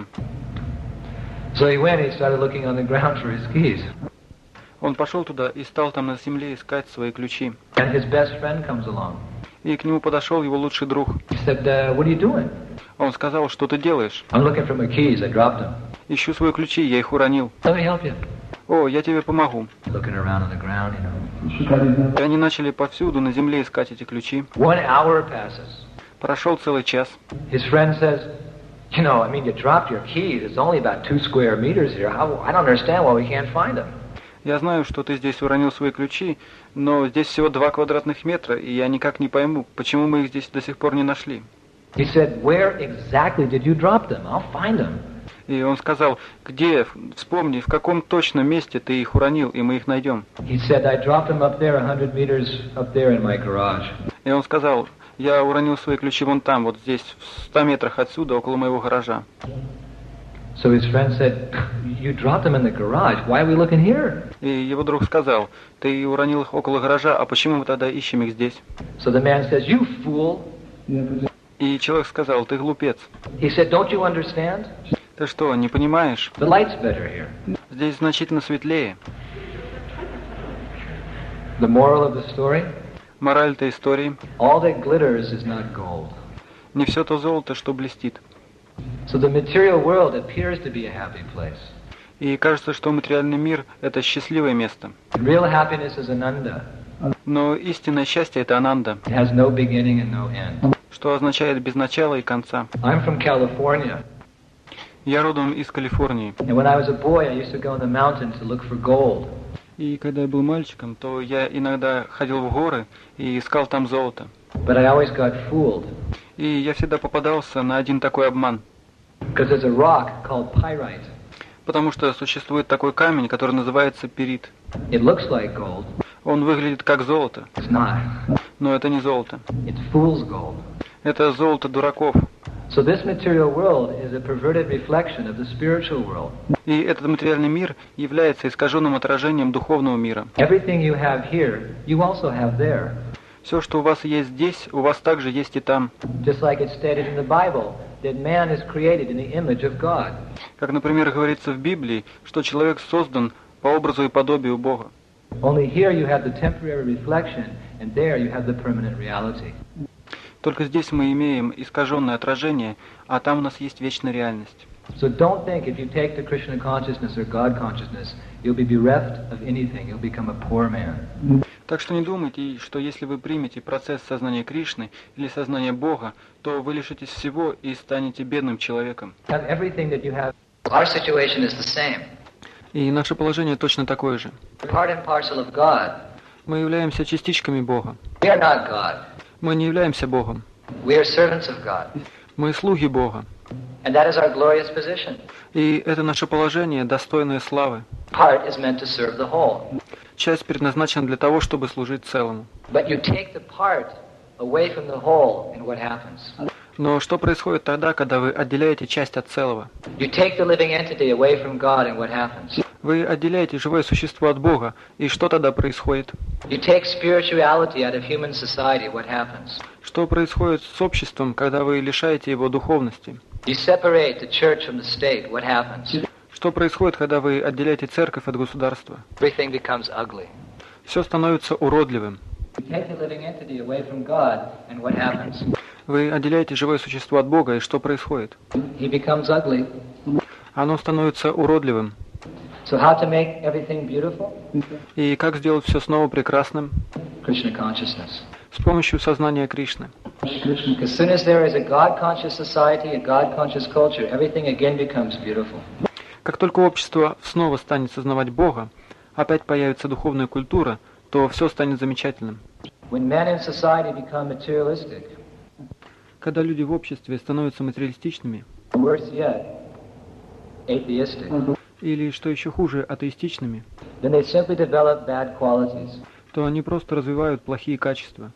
So he went, he started looking on the ground for his keys. Он пошел туда и стал там на земле искать свои ключи. And his best friend comes along. И к нему подошел его лучший друг. He said, uh, what are you doing? Он сказал, что ты делаешь? I'm looking for my keys. I dropped them. Ищу свои ключи, я их уронил. Let me help you. О, я тебе помогу. Looking around on the ground, you know. И они начали повсюду на земле искать эти ключи. One hour passes. Прошел целый час. His friend says, you know, I mean, you dropped your keys. It's only about two square meters here. How, I don't understand why we can't find them. Я знаю, что ты здесь уронил свои ключи, но здесь всего два квадратных метра, и я никак не пойму, почему мы их здесь до сих пор не нашли. He said, where exactly did you drop them? I'll find them. И он сказал, где, вспомни, в каком точном месте ты их уронил, и мы их найдем. He said, I dropped them up there, a hundred meters up there in my garage. И он сказал, я уронил свои ключи вон там, вот здесь, в ста метрах отсюда, около моего гаража. So his friend said, you dropped them in the garage. Why are we looking here? И его друг сказал, ты уронил их около гаража, а почему мы тогда ищем их здесь? So the man says, you fool. И человек сказал, ты глупец. He said, don't you understand? Ты что, не понимаешь? The light's better here. Здесь значительно светлее. The moral of the story? Мораль этой истории. All that glitters is not gold. Не все то золото, что блестит. So the material world appears to be a happy place. И кажется, что материальный мир – это счастливое место. Real happiness is ananda. Но истинное счастье – это ананда, It has no beginning and no end. что означает без начала и конца. I'm from California. Я родом из Калифорнии. And when I was a boy, I used to go in the mountains to look for gold. И когда я был мальчиком, то я иногда ходил в горы и искал там золото. But I always got fooled. И я всегда попадался на один такой обман. Because there's a rock called pyrite. Потому что существует такой камень, который называется пирит. It looks like gold. Он выглядит как золото, It's not. но это не золото. It's fool's gold. Это золото дураков. So this material world is a perverted reflection of the spiritual world. И этот материальный мир является искаженным отражением духовного мира. Everything you have here, you also have there. Все, что у вас есть здесь, у вас также есть и там. Just like it's stated in the Bible, that man is created in the image of God. Как, например, говорится в Библии, что человек создан по образу и подобию Бога. Only here you have the temporary reflection, and there you have the permanent reality. Только здесь мы имеем искаженное отражение, а там у нас есть вечная реальность. So don't think if you take the Krishna consciousness or God consciousness, you'll be bereft of anything. You'll become a poor man. Так что не думайте, что если вы примете процесс сознания Кришны или сознания Бога, то вы лишитесь всего и станете бедным человеком. Have everything that you have. Our situation is the same. И наше положение точно такое же. We're part and parcel of God. Мы являемся частичками Бога. We are not God. Мы не являемся Богом. We are servants of God. Мы слуги Бога. And that is our glorious position. И это наше положение, достойное славы. Part is meant to serve the whole. Часть предназначена для того, чтобы служить целому. But you take the part away from the whole, and what happens? Но что происходит тогда, когда вы отделяете часть от целого? You take the living entity away from God, and what happens? Вы отделяете живое существо от Бога, и что тогда происходит? You take spirituality out of human society, what happens? Что происходит с обществом, когда вы лишаете его духовности? You separate the church from the state, what happens? Что происходит, когда вы отделяете церковь от государства? Everything becomes ugly. Все становится уродливым. You take the living entity away from God, and what happens? Вы отделяете живое существо от Бога, и что происходит? He becomes ugly. Оно становится уродливым. So how to make everything beautiful? И как сделать все снова прекрасным? Krishna consciousness. С помощью сознания Кришны. As soon as there is a God-conscious society, a God-conscious culture, everything again becomes beautiful. Как только общество снова станет сознавать Бога, опять появится духовная культура, то все станет замечательным. When men in society become materialistic, Когда люди в обществе становятся материалистичными, worse yet, atheistic, или, что еще хуже, атеистичными, then they simply develop bad qualities. то они просто развивают плохие качества.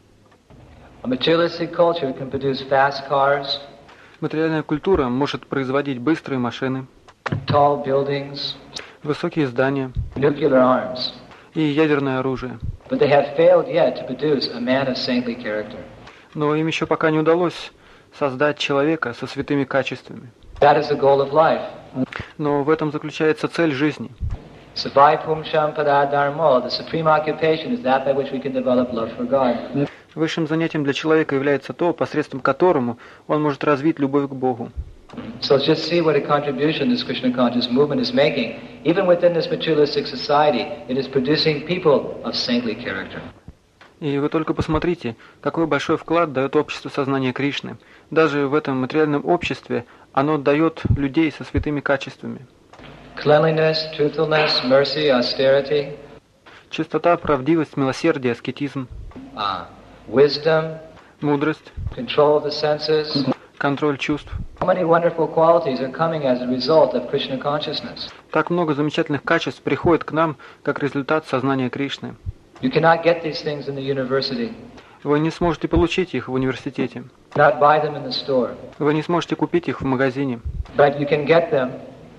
A materialistic culture can produce fast cars, Материальная культура может производить быстрые машины, tall buildings, высокие здания nuclear arms, и ядерное оружие. but they have failed yet to produce a man of saintly character. Но им еще пока не удалось создать человека со святыми качествами. That is the goal of life. Но в этом заключается цель жизни. Savai Pumsham Pada Dharmo, the supreme occupation is that by which we can develop love for God. Высшим занятием для человека является то, посредством которому он может развить любовь к Богу. So just see what a contribution this Krishna conscious movement is making. Even within this materialistic society, it is producing people of saintly character. И вы только посмотрите, какой большой вклад дает общество сознания Кришны. Даже в этом материальном обществе оно дает людей со святыми качествами. Cleanliness, truthfulness, mercy, austerity, Чистота, правдивость, милосердие, аскетизм, uh, wisdom, мудрость, control of the senses. контроль чувств. So many wonderful qualities are coming as a result of Krishna consciousness. Так много замечательных качеств приходит к нам как результат сознания Кришны. You cannot get these things in the university. Вы не сможете получить их в университете. Not buy them in the store. Вы не сможете купить их в магазине. But you can get them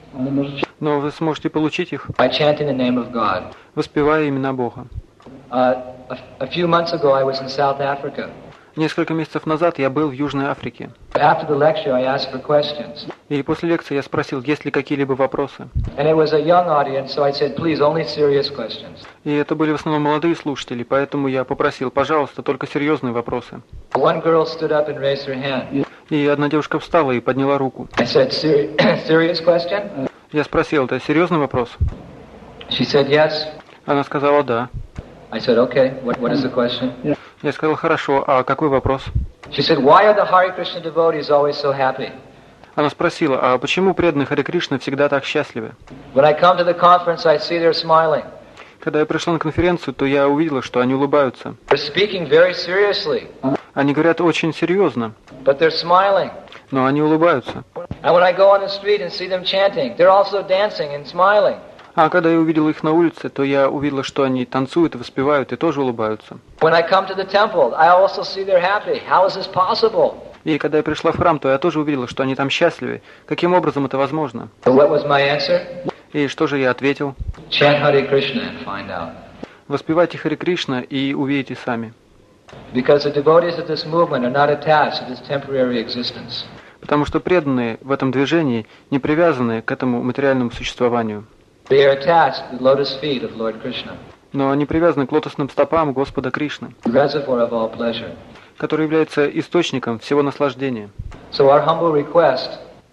Но вы сможете получить их, by chanting the name of God. воспевая имена Бога. Uh, a, a few months ago, I was in South Africa. Несколько месяцев назад я был в Южной Африке. After the lecture, I asked for questions. И после лекции я спросил, есть ли какие-либо вопросы. And it was a young audience, so I said, please, only serious questions. И это были в основном молодые слушатели, поэтому я попросил, пожалуйста, только серьезные вопросы. One girl stood up and raised her hand. И одна девушка встала и подняла руку. I said, "Seri- serious question? Я спросил, это серьезный вопрос? She said, yes. Она сказала, да. I said, okay, what, what is the question? Я сказал, хорошо, а какой вопрос? She said, why are the Hare Krishna devotees always so happy? Она спросила, а почему преданные Харе Кришны всегда так счастливы? When I come to the conference, I see they're smiling. Когда я пришла на конференцию, то я увидела, что они улыбаются. They're speaking very seriously, Они говорят очень серьезно, but they're smiling. Но они улыбаются. And when I go on the street and see them chanting, they're also dancing and smiling. А когда я увидел их на улице, то я увидел, что они танцуют и воспевают, и тоже улыбаются. When I come to the temple, I also see they're happy. How is this possible? И когда я пришла в храм, то я тоже увидела, что они там счастливы. Каким образом это возможно? So what was my answer? И что же я ответил? Chant Hare Krishna and find out. Воспевайте Харе Кришна и увидите сами. Because the devotees of this movement are not attached to this temporary existence. Потому что преданные в этом движении не привязаны к этому материальному существованию. They are attached to the lotus feet of Lord Krishna, Но они привязаны к лотосным стопам Господа Кришны, the reservoir of all pleasure. который является источником всего наслаждения. So our humble request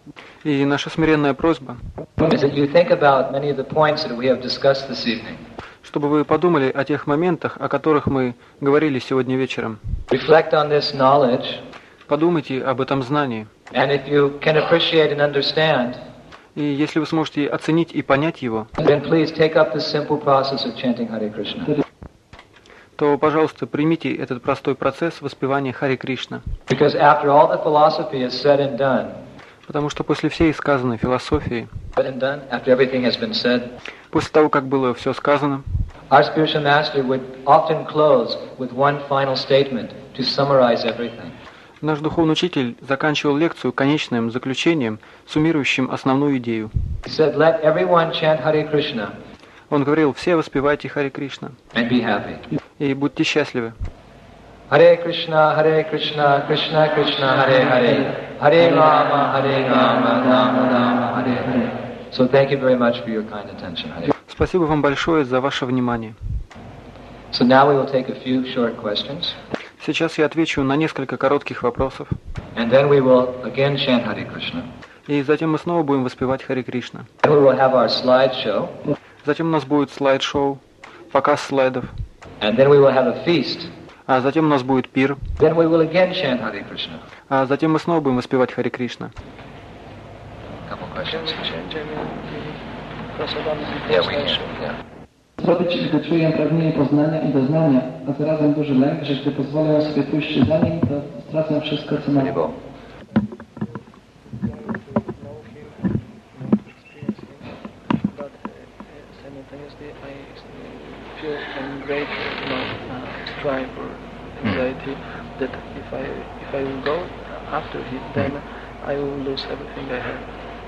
И наша смиренная просьба, is that you think about many of the points that we have discussed this evening. чтобы вы подумали о тех моментах, о которых мы говорили сегодня вечером. Reflect on this knowledge, Подумайте об этом знании. and if you can appreciate and understand, И если вы сможете оценить и понять его, then please take up this simple process of chanting Hare Krishna. то, пожалуйста, примите этот простой процесс воспевания Харе Кришна. Because after all the philosophy is said and done, Потому что после всей сказанной философии, said and done, after everything has been said, после того, как было все сказано, our spiritual master would often close with one final statement to summarize everything. наш духовный учитель заканчивал лекцию конечным заключением, суммирующим основную идею. He said, let everyone chant Hare Krishna Он говорил: все воспевайте Харе Кришна and be happy. и будьте счастливы. Hare Krishna, Hare Krishna, Krishna Krishna, Hare Hare, Hare Rama, Hare Rama, Rama Rama, Hare Hare. So thank you very much for your kind attention. Hare. Спасибо вам большое за ваше внимание. So now we will take a few short questions, Сейчас я отвечу на несколько коротких вопросов, and then we will again chant Hare Krishna. и затем мы снова будем воспевать Харе Кришна. Then we will have our slideshow, Затем у нас будет слайд-шоу, показ слайдов, and then we will have a feast. а затем у нас будет пир, Then we will again chant Hare Krishna. а затем мы снова будем воспевать Харе Кришна. Couple questions. Yeah, we can. Yeah. Zrobić, gdy czuję pragnienie poznania i doznania, a zarazem duży lęk, że gdy pozwolę sobie pójść za nim, to stracę wszystko, co mam. Bo. But simultaneously I feel some great strife or anxiety that if I if I will go after him, then I will lose everything I have.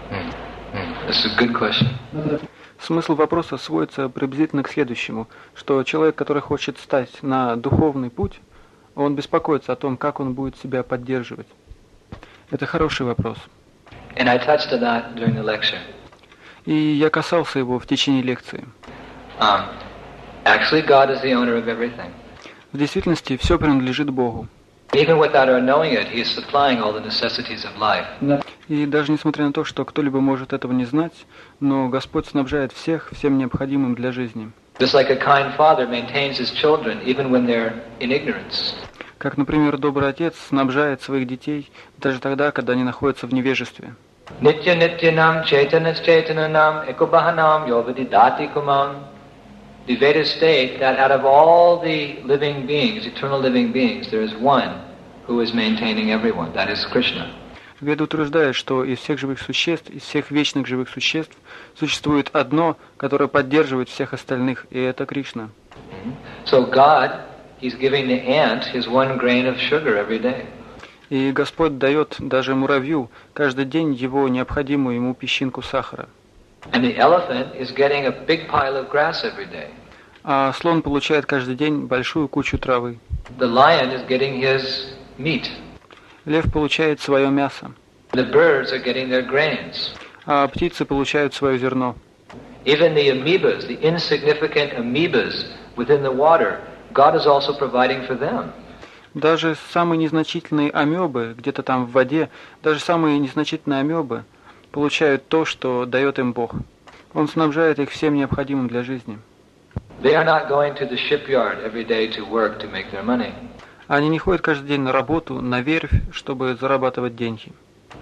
This is a good question. Смысл вопроса сводится приблизительно к следующему, что человек, который хочет стать на духовный путь, он беспокоится о том, как он будет себя поддерживать. Это хороший вопрос. And I touched on that during the lecture. И я касался его в течение лекции. Um, actually, God is the owner of everything. В действительности все принадлежит Богу. Even without our knowing it, He is supplying all the necessities of life. И даже несмотря на то, что кто-либо может этого не знать, но Господь снабжает всех всем необходимым для жизни. Just like a kind father maintains his children even when they're in ignorance. Как, например, добрый отец снабжает своих детей даже тогда, когда они находятся в невежестве. Nitya nityanam chaitanas chaitananam ekobahanam yovadidati kumam. The Vedas state that out of all the living beings, eternal living beings, there is one who is maintaining everyone. That is Krishna. Веда утверждает, что из всех живых существ, из всех вечных живых существ, существует одно, которое поддерживает всех остальных, и это Кришна. So God, He's giving the ant his one grain of sugar every day. И Господь дает даже муравью каждый день его необходимую ему песчинку сахара. And the elephant is getting a big pile of grass every day. А слон получает каждый день большую кучу травы. The lion is getting his meat. Лев получает свое мясо. The birds are getting their grains. А птицы получают свое зерно. Even the amoebas, the insignificant amoebas within the water, God is also providing for them. Даже самые незначительные амебы, где-то там в воде, даже самые незначительные амебы получают то, что дает им Бог. Он снабжает их всем необходимым для жизни. They are not going to the shipyard every day to work to make their money. Они не ходят каждый день на работу, на верфь, чтобы зарабатывать деньги.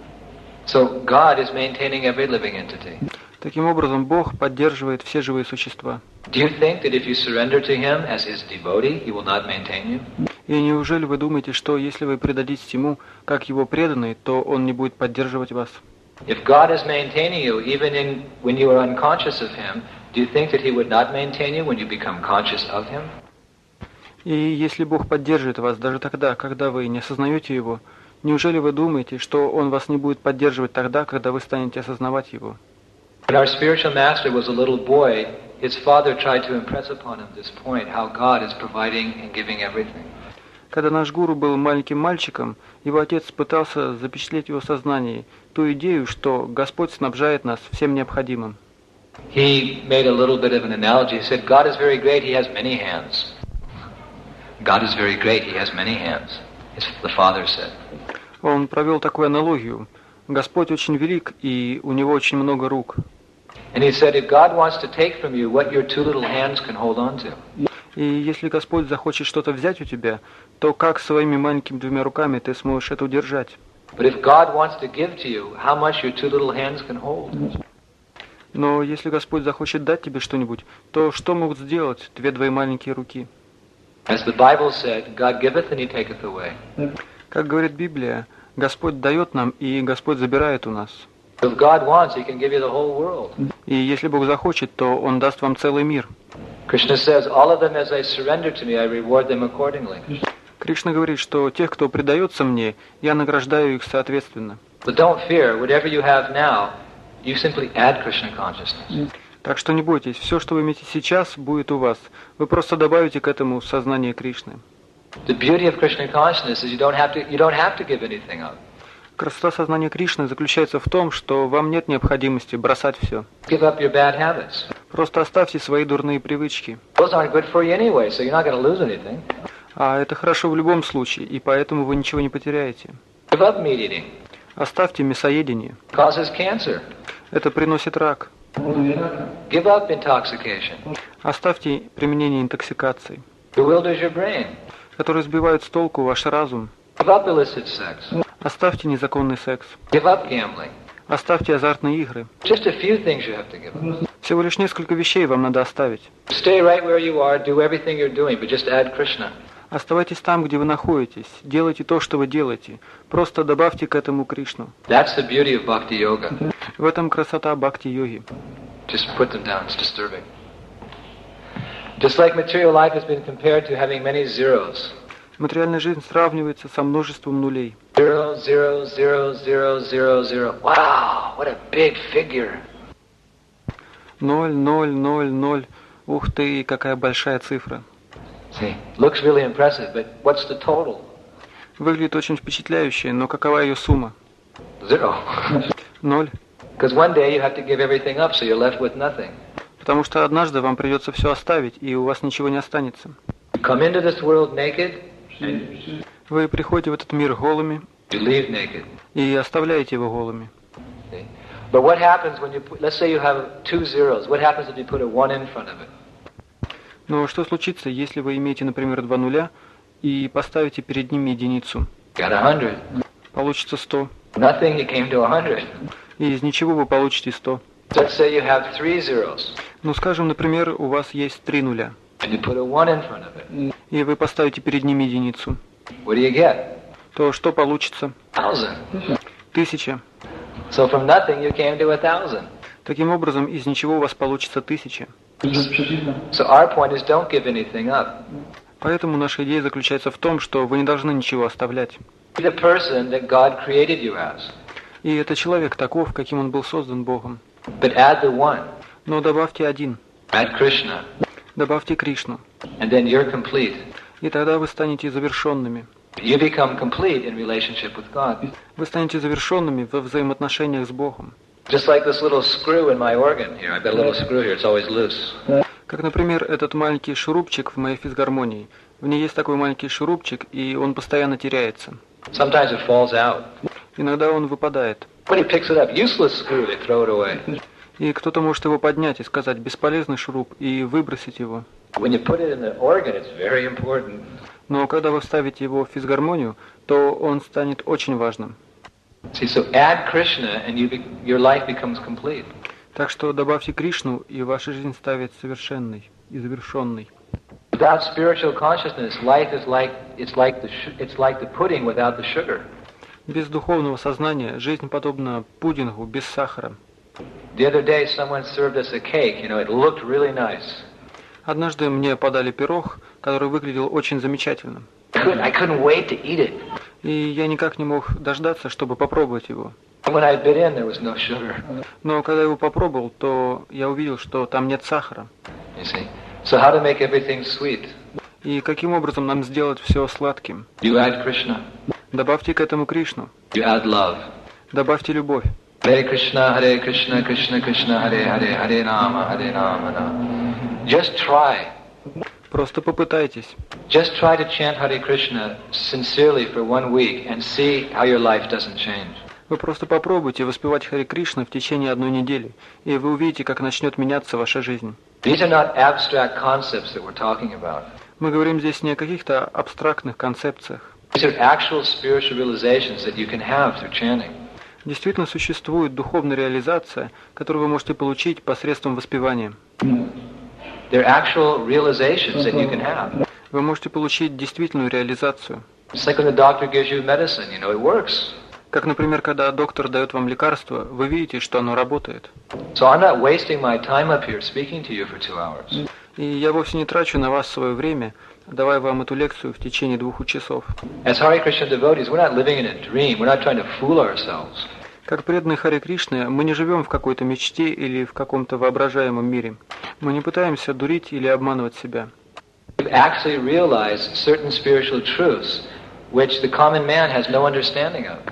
So God is maintaining every living entity. Таким образом, Бог поддерживает все живые существа. Do you think that if you surrender to Him as His devotee, He will not maintain you? И неужели вы думаете, что если вы предадитесь ему, как его преданный, то он не будет поддерживать вас? If God is maintaining you even in when you are unconscious of Him, do you think that He would not maintain you when you become conscious of Him? И если Бог поддерживает вас даже тогда, когда вы не осознаете Его, неужели вы думаете, что Он вас не будет поддерживать тогда, когда вы станете осознавать Его? When our spiritual master was a little boy, his father tried to impress upon him this point, how God is providing and giving everything. Когда наш гуру был маленьким мальчиком, его отец пытался запечатлеть в его сознании ту идею, что Господь снабжает нас всем необходимым. He made a little bit of an analogy. He said, God is very great, He has many hands. God is very great, He has many hands, the father said. Он провел такую аналогию. Господь очень велик, и у Него очень много рук. And he said, if God wants to take from you what your two little hands can hold on to. И если Господь захочет что-то взять у тебя, то как своими маленькими двумя руками ты сможешь это удержать? But if God wants to give to you, how much your two little hands can hold? Но если Господь захочет дать тебе что-нибудь, то что могут сделать две твои маленькие руки? As the Bible said, God giveth and He taketh away. Как говорит Библия, Господь дает нам, и Господь забирает у нас. If God wants, He can give you the whole world. И если Бог захочет, то Он даст вам целый мир. Krishna says, all of them as they surrender to me, I reward them accordingly. Кришна говорит, что тех, кто предается мне, я награждаю их соответственно. But don't fear, whatever you have now, you simply add Krishna consciousness. Так что не бойтесь, все, что вы имеете сейчас, будет у вас. Вы просто добавите к этому сознание Кришны. The beauty of Krishna consciousness is you don't have to you don't have to give anything up. Красота сознания Кришны заключается в том, что вам нет необходимости бросать все. Give up your bad habits. Просто оставьте свои дурные привычки. Those aren't good for you anyway, so you're not going to lose anything. А это хорошо в любом случае, и поэтому вы ничего не потеряете. Give up meat eating. Оставьте мясоедение. Causes cancer. Это приносит рак. Give up intoxication. Оставьте применение интоксикаций, Bewilders your brain. которые сбивают с толку ваш разум. Give up illicit sex. Оставьте незаконный секс. Give up gambling. Оставьте азартные игры. Just a few things you have to give up. Всего лишь несколько вещей вам надо оставить. Stay right where you are, do everything you're doing, but just add Krishna. Оставайтесь там, где вы находитесь. Делайте то, что вы делаете. Просто добавьте к этому Кришну. That's the beauty of bhakti yoga. В этом красота бхакти-йоги. Just put them down, it's disturbing. Just like material life has been compared to having many zeros. Материальная жизнь сравнивается со множеством нулей. Zero, zero, zero, zero, zero, zero. Wow, what a big figure. Ноль, ноль, ноль, ноль. Ух ты, какая большая цифра. See, looks really impressive, but what's the total? Выглядит очень впечатляюще, но какова ее сумма? Zero. Ноль. Because one day you have to give everything up, so you're left with nothing. Потому что однажды вам придется все оставить, и у вас ничего не останется. You come into this world naked, and Вы приходите в этот мир голыми you leave naked. и оставляете его голыми. See? But what happens when you put, let's say you have two zeros, what happens if you put a one in front of it? Но что случится, если вы имеете, например, два нуля и поставите перед ними единицу? Got a hundred. Получится сто. Nothing, you came to a hundred. И из ничего вы получите сто. Let's say you have three zeros, Ну, скажем, например, у вас есть три нуля, and you put a one in front of it. и вы поставите перед ними единицу. What do you get? То что получится? Thousand. Тысяча. So from nothing you came to a thousand. Таким образом, из ничего у вас получится тысяча. So our point is don't give anything up. Поэтому наша идея заключается в том, что вы не должны ничего оставлять. Be the person that God created you as. И это человек таков, каким он был создан Богом. But add the one. Но добавьте один. Add Krishna. Добавьте Кришну. And then you're complete. И тогда вы станете завершенными. You become complete in relationship with God. Вы станете завершенными во взаимоотношениях с Богом. Just like this little screw in my organ here. I've got a little screw here. It's always loose. Как, например, этот маленький шурупчик в моей физгармонии. В ней есть такой маленький шурупчик, и он постоянно теряется. Sometimes it falls out. Иногда он выпадает. When he picks it up, useless screw, they throw it away. И кто-то может его поднять и сказать «бесполезный шуруп» и выбросить его. When you put it in the organ, it's very important. Но когда вы вставите его в физгармонию, то он станет очень важным. See, so add Krishna and you be, your life becomes complete. Так что добавьте Кришну, и ваша жизнь станет совершенной и завершенной. The Without spiritual consciousness, life is like it's like the sh- it's like the pudding without the sugar. Без духовного сознания жизнь подобна пудингу без сахара. The other day, someone served us a cake. You know, it looked really nice. Однажды мне подали пирог, который выглядел очень замечательным. I couldn't, I couldn't wait to eat it. И я никак не мог дождаться, чтобы попробовать его. When I bit in, there was no sugar. Но когда я его попробовал, то я увидел, что там нет сахара. You see. So how to make everything sweet? И каким образом нам сделать все сладким? You add Krishna. Добавьте к этому Кришну. You add love. Добавьте любовь. Hare Krishna, Hare Krishna, Krishna Krishna, Hare Hare, Hare Rama, Hare Rama, Rama. Just try. Просто попытайтесь. Just try to chant Hare Krishna sincerely for one week and see how your life doesn't change. Вы просто попробуйте воспевать Харе Кришна в течение одной недели, и вы увидите, как начнет меняться ваша жизнь. These are not abstract concepts that we're talking about. Мы говорим здесь не о каких-то абстрактных концепциях. These are actual spiritual realizations that you can have through chanting. Действительно существует духовная реализация, которую вы можете получить посредством воспевания. They're actual realizations that you can have. Вы можете получить действительную реализацию. It's like when the doctor gives you medicine, you know, it works. Как, например, когда доктор дает вам лекарство, вы видите, что оно работает. So I'm not wasting my time up here speaking to you for two hours. И я вовсе не трачу на вас свое время, давая вам эту лекцию в течение двух часов. As Hare Krishna devotees, we're not living in a dream. We're not trying to fool ourselves. Как преданные Харе Кришны, мы не живем в какой-то мечте или в каком-то воображаемом мире. Мы не пытаемся дурить или обманывать себя. We've actually realized certain spiritual truths which the common man has no understanding of.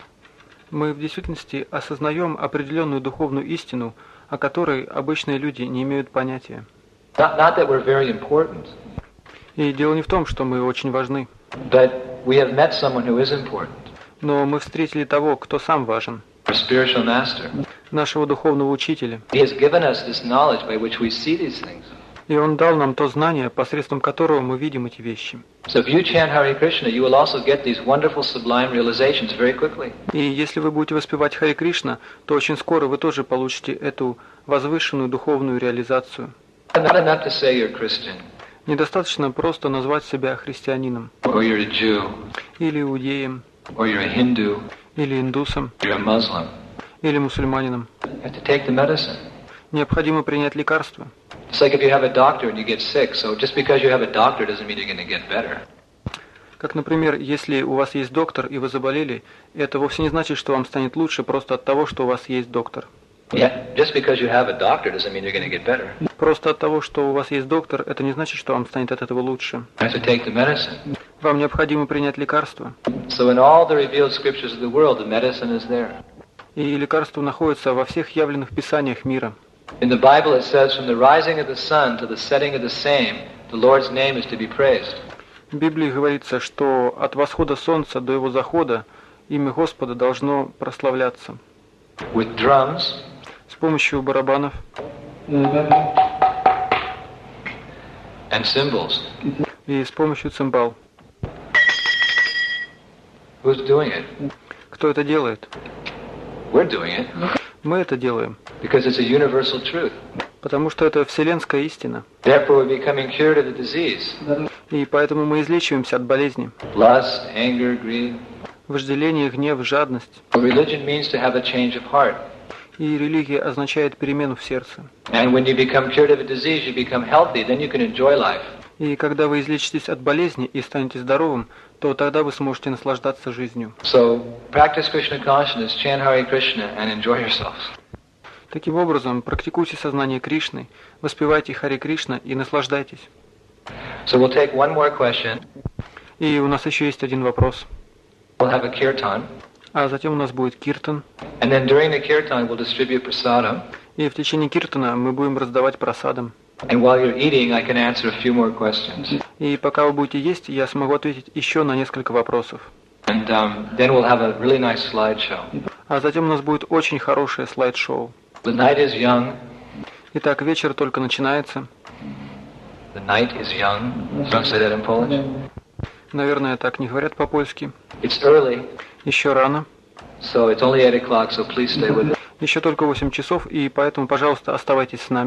Мы в действительности осознаем определенную духовную истину, о которой обычные люди не имеют понятия. Not, not that we're very important, И дело не в том, что мы очень важны, but we have met someone who is important, но мы встретили того, кто сам важен, our spiritual master. нашего духовного учителя. He has given us this knowledge by which we see these things. И он дал нам то знание, посредством которого мы видим эти вещи. So if you chant Hare Krishna, you will also get these wonderful sublime realizations very quickly. И если вы будете воспевать Харе Кришна, то очень скоро вы тоже получите эту возвышенную духовную реализацию. Not enough to say you're Christian, Недостаточно просто назвать себя христианином, or you're a Jew, или иудеем, or you're a Hindu, или индусом, you're a Muslim. или мусульманином. You have to take the medicine. Необходимо принять лекарство. It's like if you have a doctor and you get sick, so just because you have a doctor doesn't mean you're going to get better. Как, например, если у вас есть доктор и вы заболели, это вовсе не значит, что вам станет лучше просто от того, что у вас есть доктор. Yeah, just because you have a doctor doesn't mean you're going to get better. Просто от того, что у вас есть доктор, это не значит, что вам станет от этого лучше. You have to take the medicine. Вам необходимо принять лекарство. So in all the revealed scriptures of the world, the medicine is there. И лекарство находится во всех явленных писаниях мира. In the Bible it says, from the rising of the sun to the setting of the same, the Lord's name is to be praised. В Библии говорится, что от восхода солнца до его захода имя Господа должно прославляться. With drums, С помощью барабанов and cymbals. и с помощью цимбал. Who's doing it? Кто это делает? We're doing it Мы это делаем, because it's a universal truth. потому что это вселенская истина. Therefore we're becoming cured of the disease. И поэтому мы излечиваемся от болезни. Lust, anger, greed. Вожделение, гнев, жадность. Religion means to have a change of heart. И религия означает перемену в сердце. And when you become cured of a disease, you become healthy, then you can enjoy life. И когда вы излечитесь от болезни и станете здоровым, то тогда вы сможете наслаждаться жизнью. So practice Krishna consciousness, chant Hare Krishna, and enjoy yourselves. Таким образом, практикуйте сознание Кришны, воспевайте Харе Кришна и наслаждайтесь. So we'll take one more question. И у нас еще есть один вопрос. We'll have a kirtan. А затем у нас будет киртан. And then during the kirtan, we'll distribute prasadam. И в течение киртана мы будем раздавать прасадам. And while you're eating, I can answer a few more questions. И пока вы будете есть, я смогу ответить еще на несколько вопросов. And um, then we'll have a really nice slideshow. А затем у нас будет очень хорошее слайд-шоу. The night is young. Итак, вечер только начинается. The night is young. Don't say that in Polish. Наверное, так не говорят по-польски. It's early, Еще рано. so it's only eight o'clock, so please stay with us. Еще только восемь часов, и поэтому, пожалуйста, оставайтесь с нами.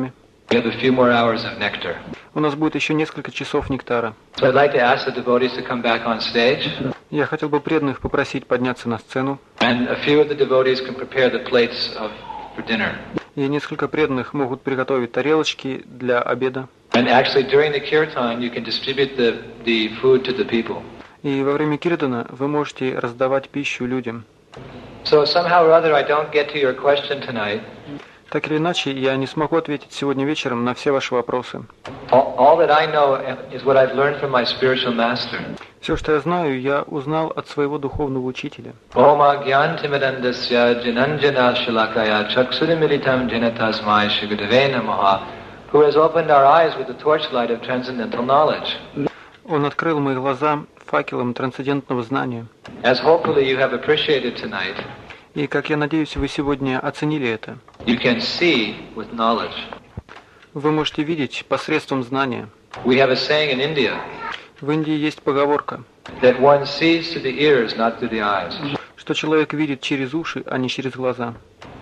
We have a few more hours of nectar. У нас будет еще несколько часов нектара. So I'd like to ask the devotees to come back on stage. Я хотел бы преданных попросить подняться на сцену. And a few of the devotees can prepare the plates of, for dinner. И несколько преданных могут приготовить тарелочки для обеда. And actually during the kirtan you can distribute the, the food to the people. И во время киртана вы можете раздавать пищу людям. So somehow or other I don't get to your question tonight. Так или иначе, я не смогу ответить сегодня вечером на все ваши вопросы. All, all that I know is what I've learned from my spiritual master. Все, что я знаю, я узнал от своего духовного учителя. Om agyantimidandasya jananjana shalakaya chaksurimilitam janatasmai shigudave namaha, who has opened our eyes with the torchlight of transcendental knowledge. Он открыл мои глаза факелом трансцендентного знания. As hopefully you have appreciated tonight, И, как я надеюсь, вы сегодня оценили это. you can see with knowledge. Вы можете видеть посредством знания. We have a saying in India В Индии есть поговорка, that one sees through the ears, not through the eyes. что человек видит через уши, а не через глаза.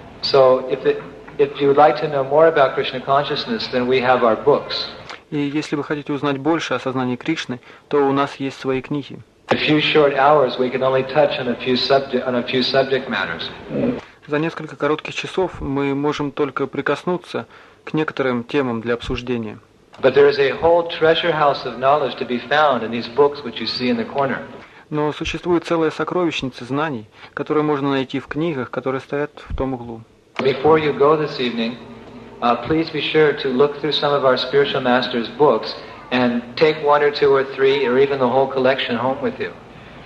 So if, it, if you would like to know more about Krishna consciousness, then we have our books. И если вы хотите узнать больше о сознании Кришны, то у нас есть свои книги. In a few short hours, we can only touch on a few subject on a few subject matters. За несколько коротких часов мы можем только прикоснуться к некоторым темам для обсуждения. But there is a whole treasure house of knowledge to be found in these books which you see in the corner. Но существует целая сокровищница знаний, которые можно найти в книгах, которые стоят в том углу. Before you go this evening, uh, please be sure to look through some of our spiritual masters' books and take one or two or three or even the whole collection home with you.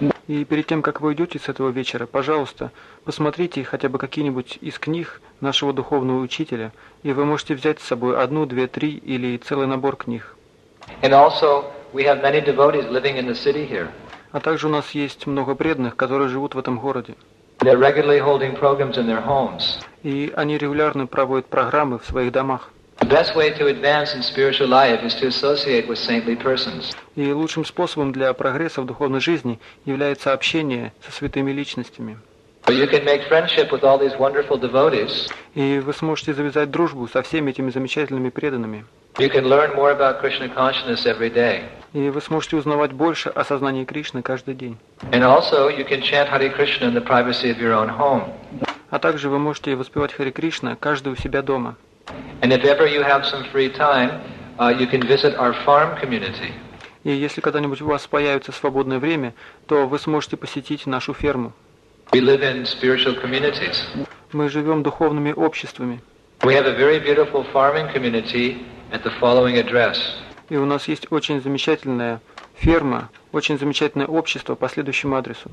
И перед тем, как вы уйдете с этого вечера, пожалуйста, посмотрите хотя бы какие-нибудь из книг нашего духовного учителя, и вы можете взять с собой одну, две, три или целый набор книг. And also, we have many devotees living in the city here. А также у нас есть много преданных, которые живут в этом городе. They're regularly holding programs in their homes. И они регулярно проводят программы в своих домах. The best way to advance in spiritual life is to associate with saintly persons. И лучшим способом для прогресса в духовной жизни является общение со святыми личностями. But you can make friendship with all these wonderful devotees. И вы сможете завязать дружбу со всеми этими замечательными преданными. You can learn more about Krishna consciousness every day. И вы сможете узнавать больше о сознании Кришны каждый день. And also, you can chant Hare Krishna in the privacy of your own home. А также вы можете воспевать Харе Кришна каждый у себя дома. And if ever you have some free time, uh, you can visit our farm community. И если когда-нибудь у вас появится свободное время, то вы сможете посетить нашу ферму. We live in spiritual communities. Мы живем духовными обществами. We have a very beautiful farming community at the following address. И у нас есть очень замечательная ферма, очень замечательное общество по следующему адресу.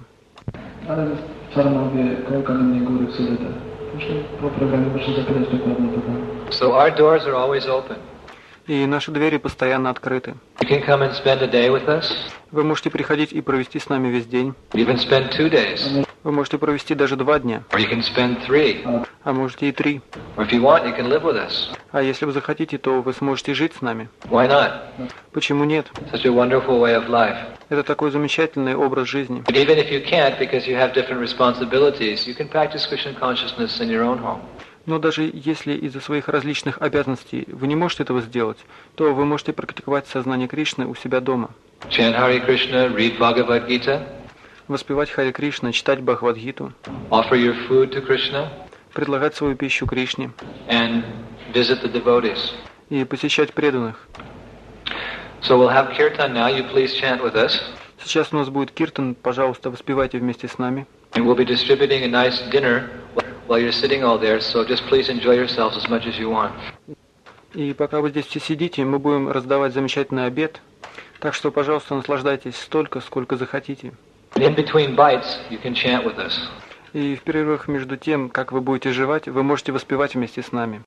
Ale farmowie koło Kamiennej Góry w Sudytach. Proszę po programie proszę zapytać dokładnie pytanie. So our doors are always open. И наши двери постоянно открыты. You can come and spend a day with us. Вы можете приходить и провести с нами весь день. You can spend two days. Вы можете провести даже два дня, Or you can spend three. а можете и три. Or if you want, you can live with us. А если вы захотите, то вы сможете жить с нами. Why not? Почему нет? Such a wonderful way of life. Это такой замечательный образ жизни. But even if you can't, because you have different responsibilities, you can practice Krishna consciousness in your own home. Но даже если из-за своих различных обязанностей вы не можете этого сделать, то вы можете практиковать сознание Кришны у себя дома. Chant Hare Krishna, read Bhagavad Gita, Воспевать Харе Кришна, читать Бхагавад-гиту, offer your food to Krishna, предлагать свою пищу Кришне and visit the devotees. и посещать преданных. So we'll have kirtan now. You please chant with us. Сейчас у нас будет киртан, пожалуйста, воспевайте вместе с нами. And we'll be distributing a nice dinner while you're sitting all there, so just please enjoy yourselves as much as you want. И пока вы здесь все сидите, мы будем раздавать замечательный обед. Так что, пожалуйста, наслаждайтесь столько, сколько захотите. And in between bites, you can chant with us. И в перерывах между тем, как вы будете жевать, вы можете воспевать вместе с нами.